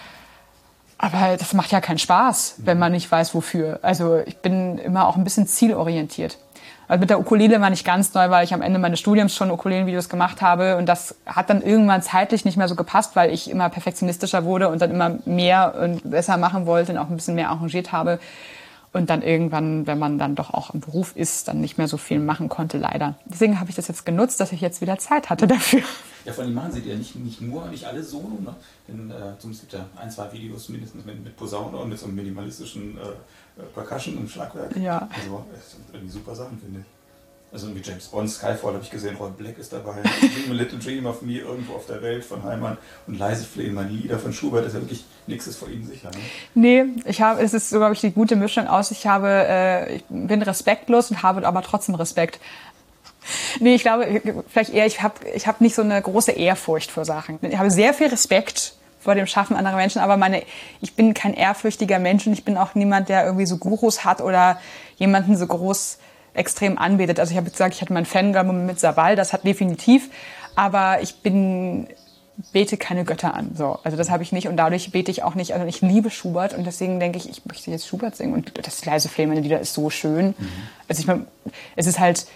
aber das macht ja keinen Spaß, wenn man nicht weiß, wofür. Also ich bin immer auch ein bisschen zielorientiert. Also mit der Ukulele war nicht ganz neu, weil ich am Ende meines Studiums schon Ukulelenvideos gemacht habe. Und das hat dann irgendwann zeitlich nicht mehr so gepasst, weil ich immer perfektionistischer wurde und dann immer mehr und besser machen wollte und auch ein bisschen mehr arrangiert habe. Und dann irgendwann, wenn man dann doch auch im Beruf ist, dann nicht mehr so viel machen konnte, leider. Deswegen habe ich das jetzt genutzt, dass ich jetzt wieder Zeit hatte dafür. Ja, vor allem machen sie ja nicht, nicht nur, nicht alle solo, ne? Denn äh, es gibt ja ein, zwei Videos mindestens mit, mit Posaune und mit so einem minimalistischen äh, Percussion und Schlagwerk. Ja. Also, das sind irgendwie super Sachen, finde ich. Also wie James Bond, Skyfall habe ich gesehen, Roy Black ist dabei, Dream a Little Dream of Me, irgendwo auf der Welt von Heimann und Leise Flehen, meine Lieder von Schubert, das ist ja wirklich nichts ist vor Ihnen sicher. Ne? Nee, ich habe, es ist so, glaube ich, die gute Mischung aus, ich habe, äh, ich bin respektlos und habe aber trotzdem Respekt. Nee, ich glaube, vielleicht eher, ich habe ich hab nicht so eine große Ehrfurcht vor Sachen. Ich habe sehr viel Respekt vor dem Schaffen anderer Menschen, aber meine, ich bin kein ehrfürchtiger Mensch und ich bin auch niemand, der irgendwie so Gurus hat oder jemanden so groß extrem anbetet. Also ich habe gesagt, ich hatte meinen Fangirl mit Sawal, das hat definitiv, aber ich bin, bete keine Götter an. So, also das habe ich nicht und dadurch bete ich auch nicht. Also ich liebe Schubert und deswegen denke ich, ich möchte jetzt Schubert singen und das Leise Flehen, meine Lieder ist so schön. Mhm. Also ich meine, es ist halt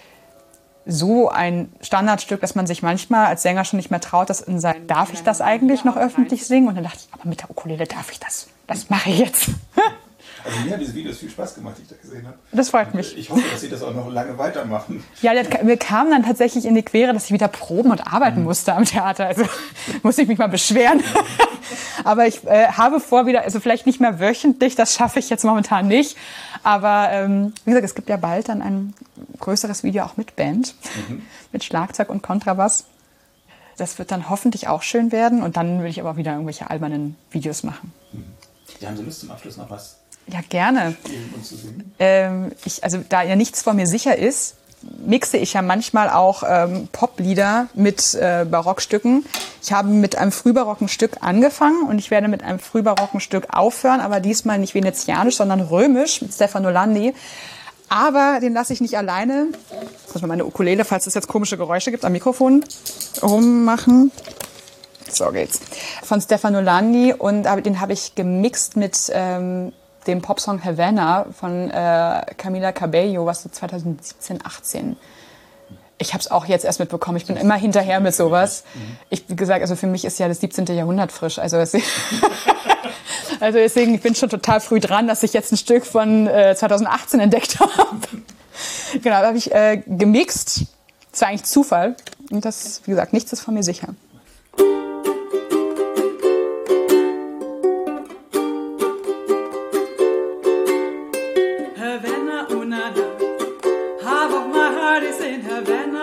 so ein Standardstück, dass man sich manchmal als Sänger schon nicht mehr traut, das in sein, darf ich das eigentlich noch öffentlich singen? Und dann dachte ich, aber mit der Ukulele darf ich das. Das mache ich jetzt. Also mir haben diese Videos viel Spaß gemacht, die ich da gesehen habe. Das freut mich. Ich hoffe, dass Sie das auch noch lange weitermachen. Ja, das, wir kamen dann tatsächlich in die Quere, dass ich wieder proben und arbeiten mhm. musste am Theater. Also muss ich mich mal beschweren. Aber ich äh, habe vor wieder, also vielleicht nicht mehr wöchentlich, das schaffe ich jetzt momentan nicht. Aber ähm, wie gesagt, es gibt ja bald dann ein größeres Video auch mit Band, mhm. mit Schlagzeug und Kontrabass. Das wird dann hoffentlich auch schön werden. Und dann will ich aber wieder irgendwelche albernen Videos machen. Mhm. Ja, haben Sie Lust zum Abschluss noch was? Ja, gerne. Ähm, ich, also da ja nichts vor mir sicher ist, mixe ich ja manchmal auch ähm, Poplieder mit äh, Barockstücken. Ich habe mit einem frühbarocken Stück angefangen und ich werde mit einem frühbarocken Stück aufhören, aber diesmal nicht venezianisch, sondern römisch mit Stefano Landi. Aber den lasse ich nicht alleine. Jetzt muss man meine Ukulele, falls es jetzt komische Geräusche gibt, am Mikrofon rummachen. So geht's. Von Stefano Landi und den habe ich gemixt mit ähm, dem Popsong Havana von äh, Camila Cabello, was so zwanzig siebzehn, achtzehn. Ich habe es auch jetzt erst mitbekommen. Ich bin immer hinterher mit sowas. Ich, wie gesagt, also für mich ist ja das siebzehnte. Jahrhundert frisch. Also, also deswegen, ich bin schon total früh dran, dass ich jetzt ein Stück von äh, zwanzig achtzehn entdeckt habe. Genau, da habe ich äh, gemixt. Das war eigentlich Zufall. Und das, wie gesagt, nichts ist von mir sicher.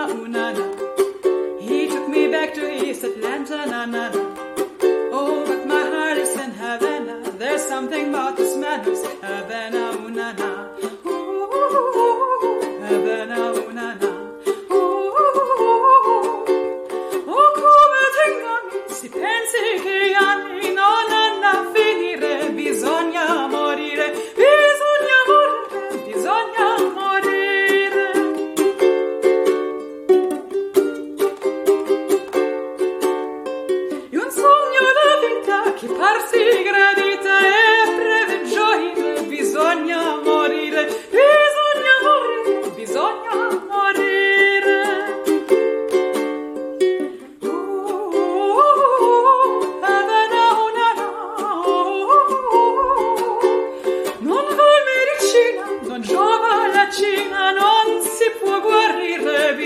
Back to East Atlanta, na na na. Oh, but my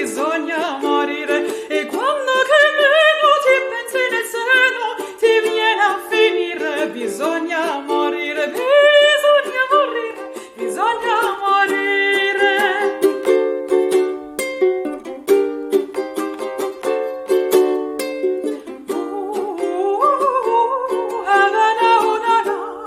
bisogna morire. E quando che meno ti pensi nel seno, ti viene a finire. Bisogna morire, bisogna morire, bisogna morire. Oh, Havana, una,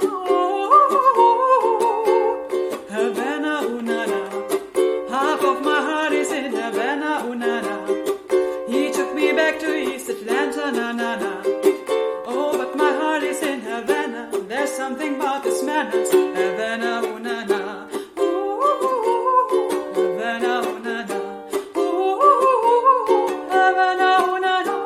oh, Havana, una, half of my heart is in Havana, una, he took me back to East Atlanta, na, na, na. Oh, but my heart is in Havana. There's something about this madness. Havana, ooh, na, na. Ooh, Havana, ooh, na, na. Ooh, Havana, ooh, na, na.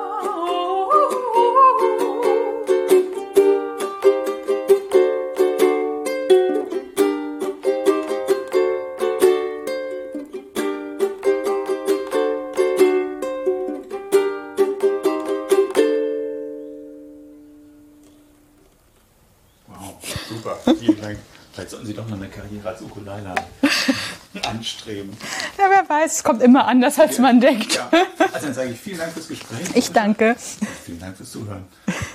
Wow, super. Vielen Dank. Vielleicht sollten Sie doch mal eine Karriere als Ukulele anstreben. Ja, wer weiß, es kommt immer anders, als man denkt. Ja. Also dann sage ich vielen Dank fürs Gespräch. Ich danke. Vielen Dank fürs Zuhören.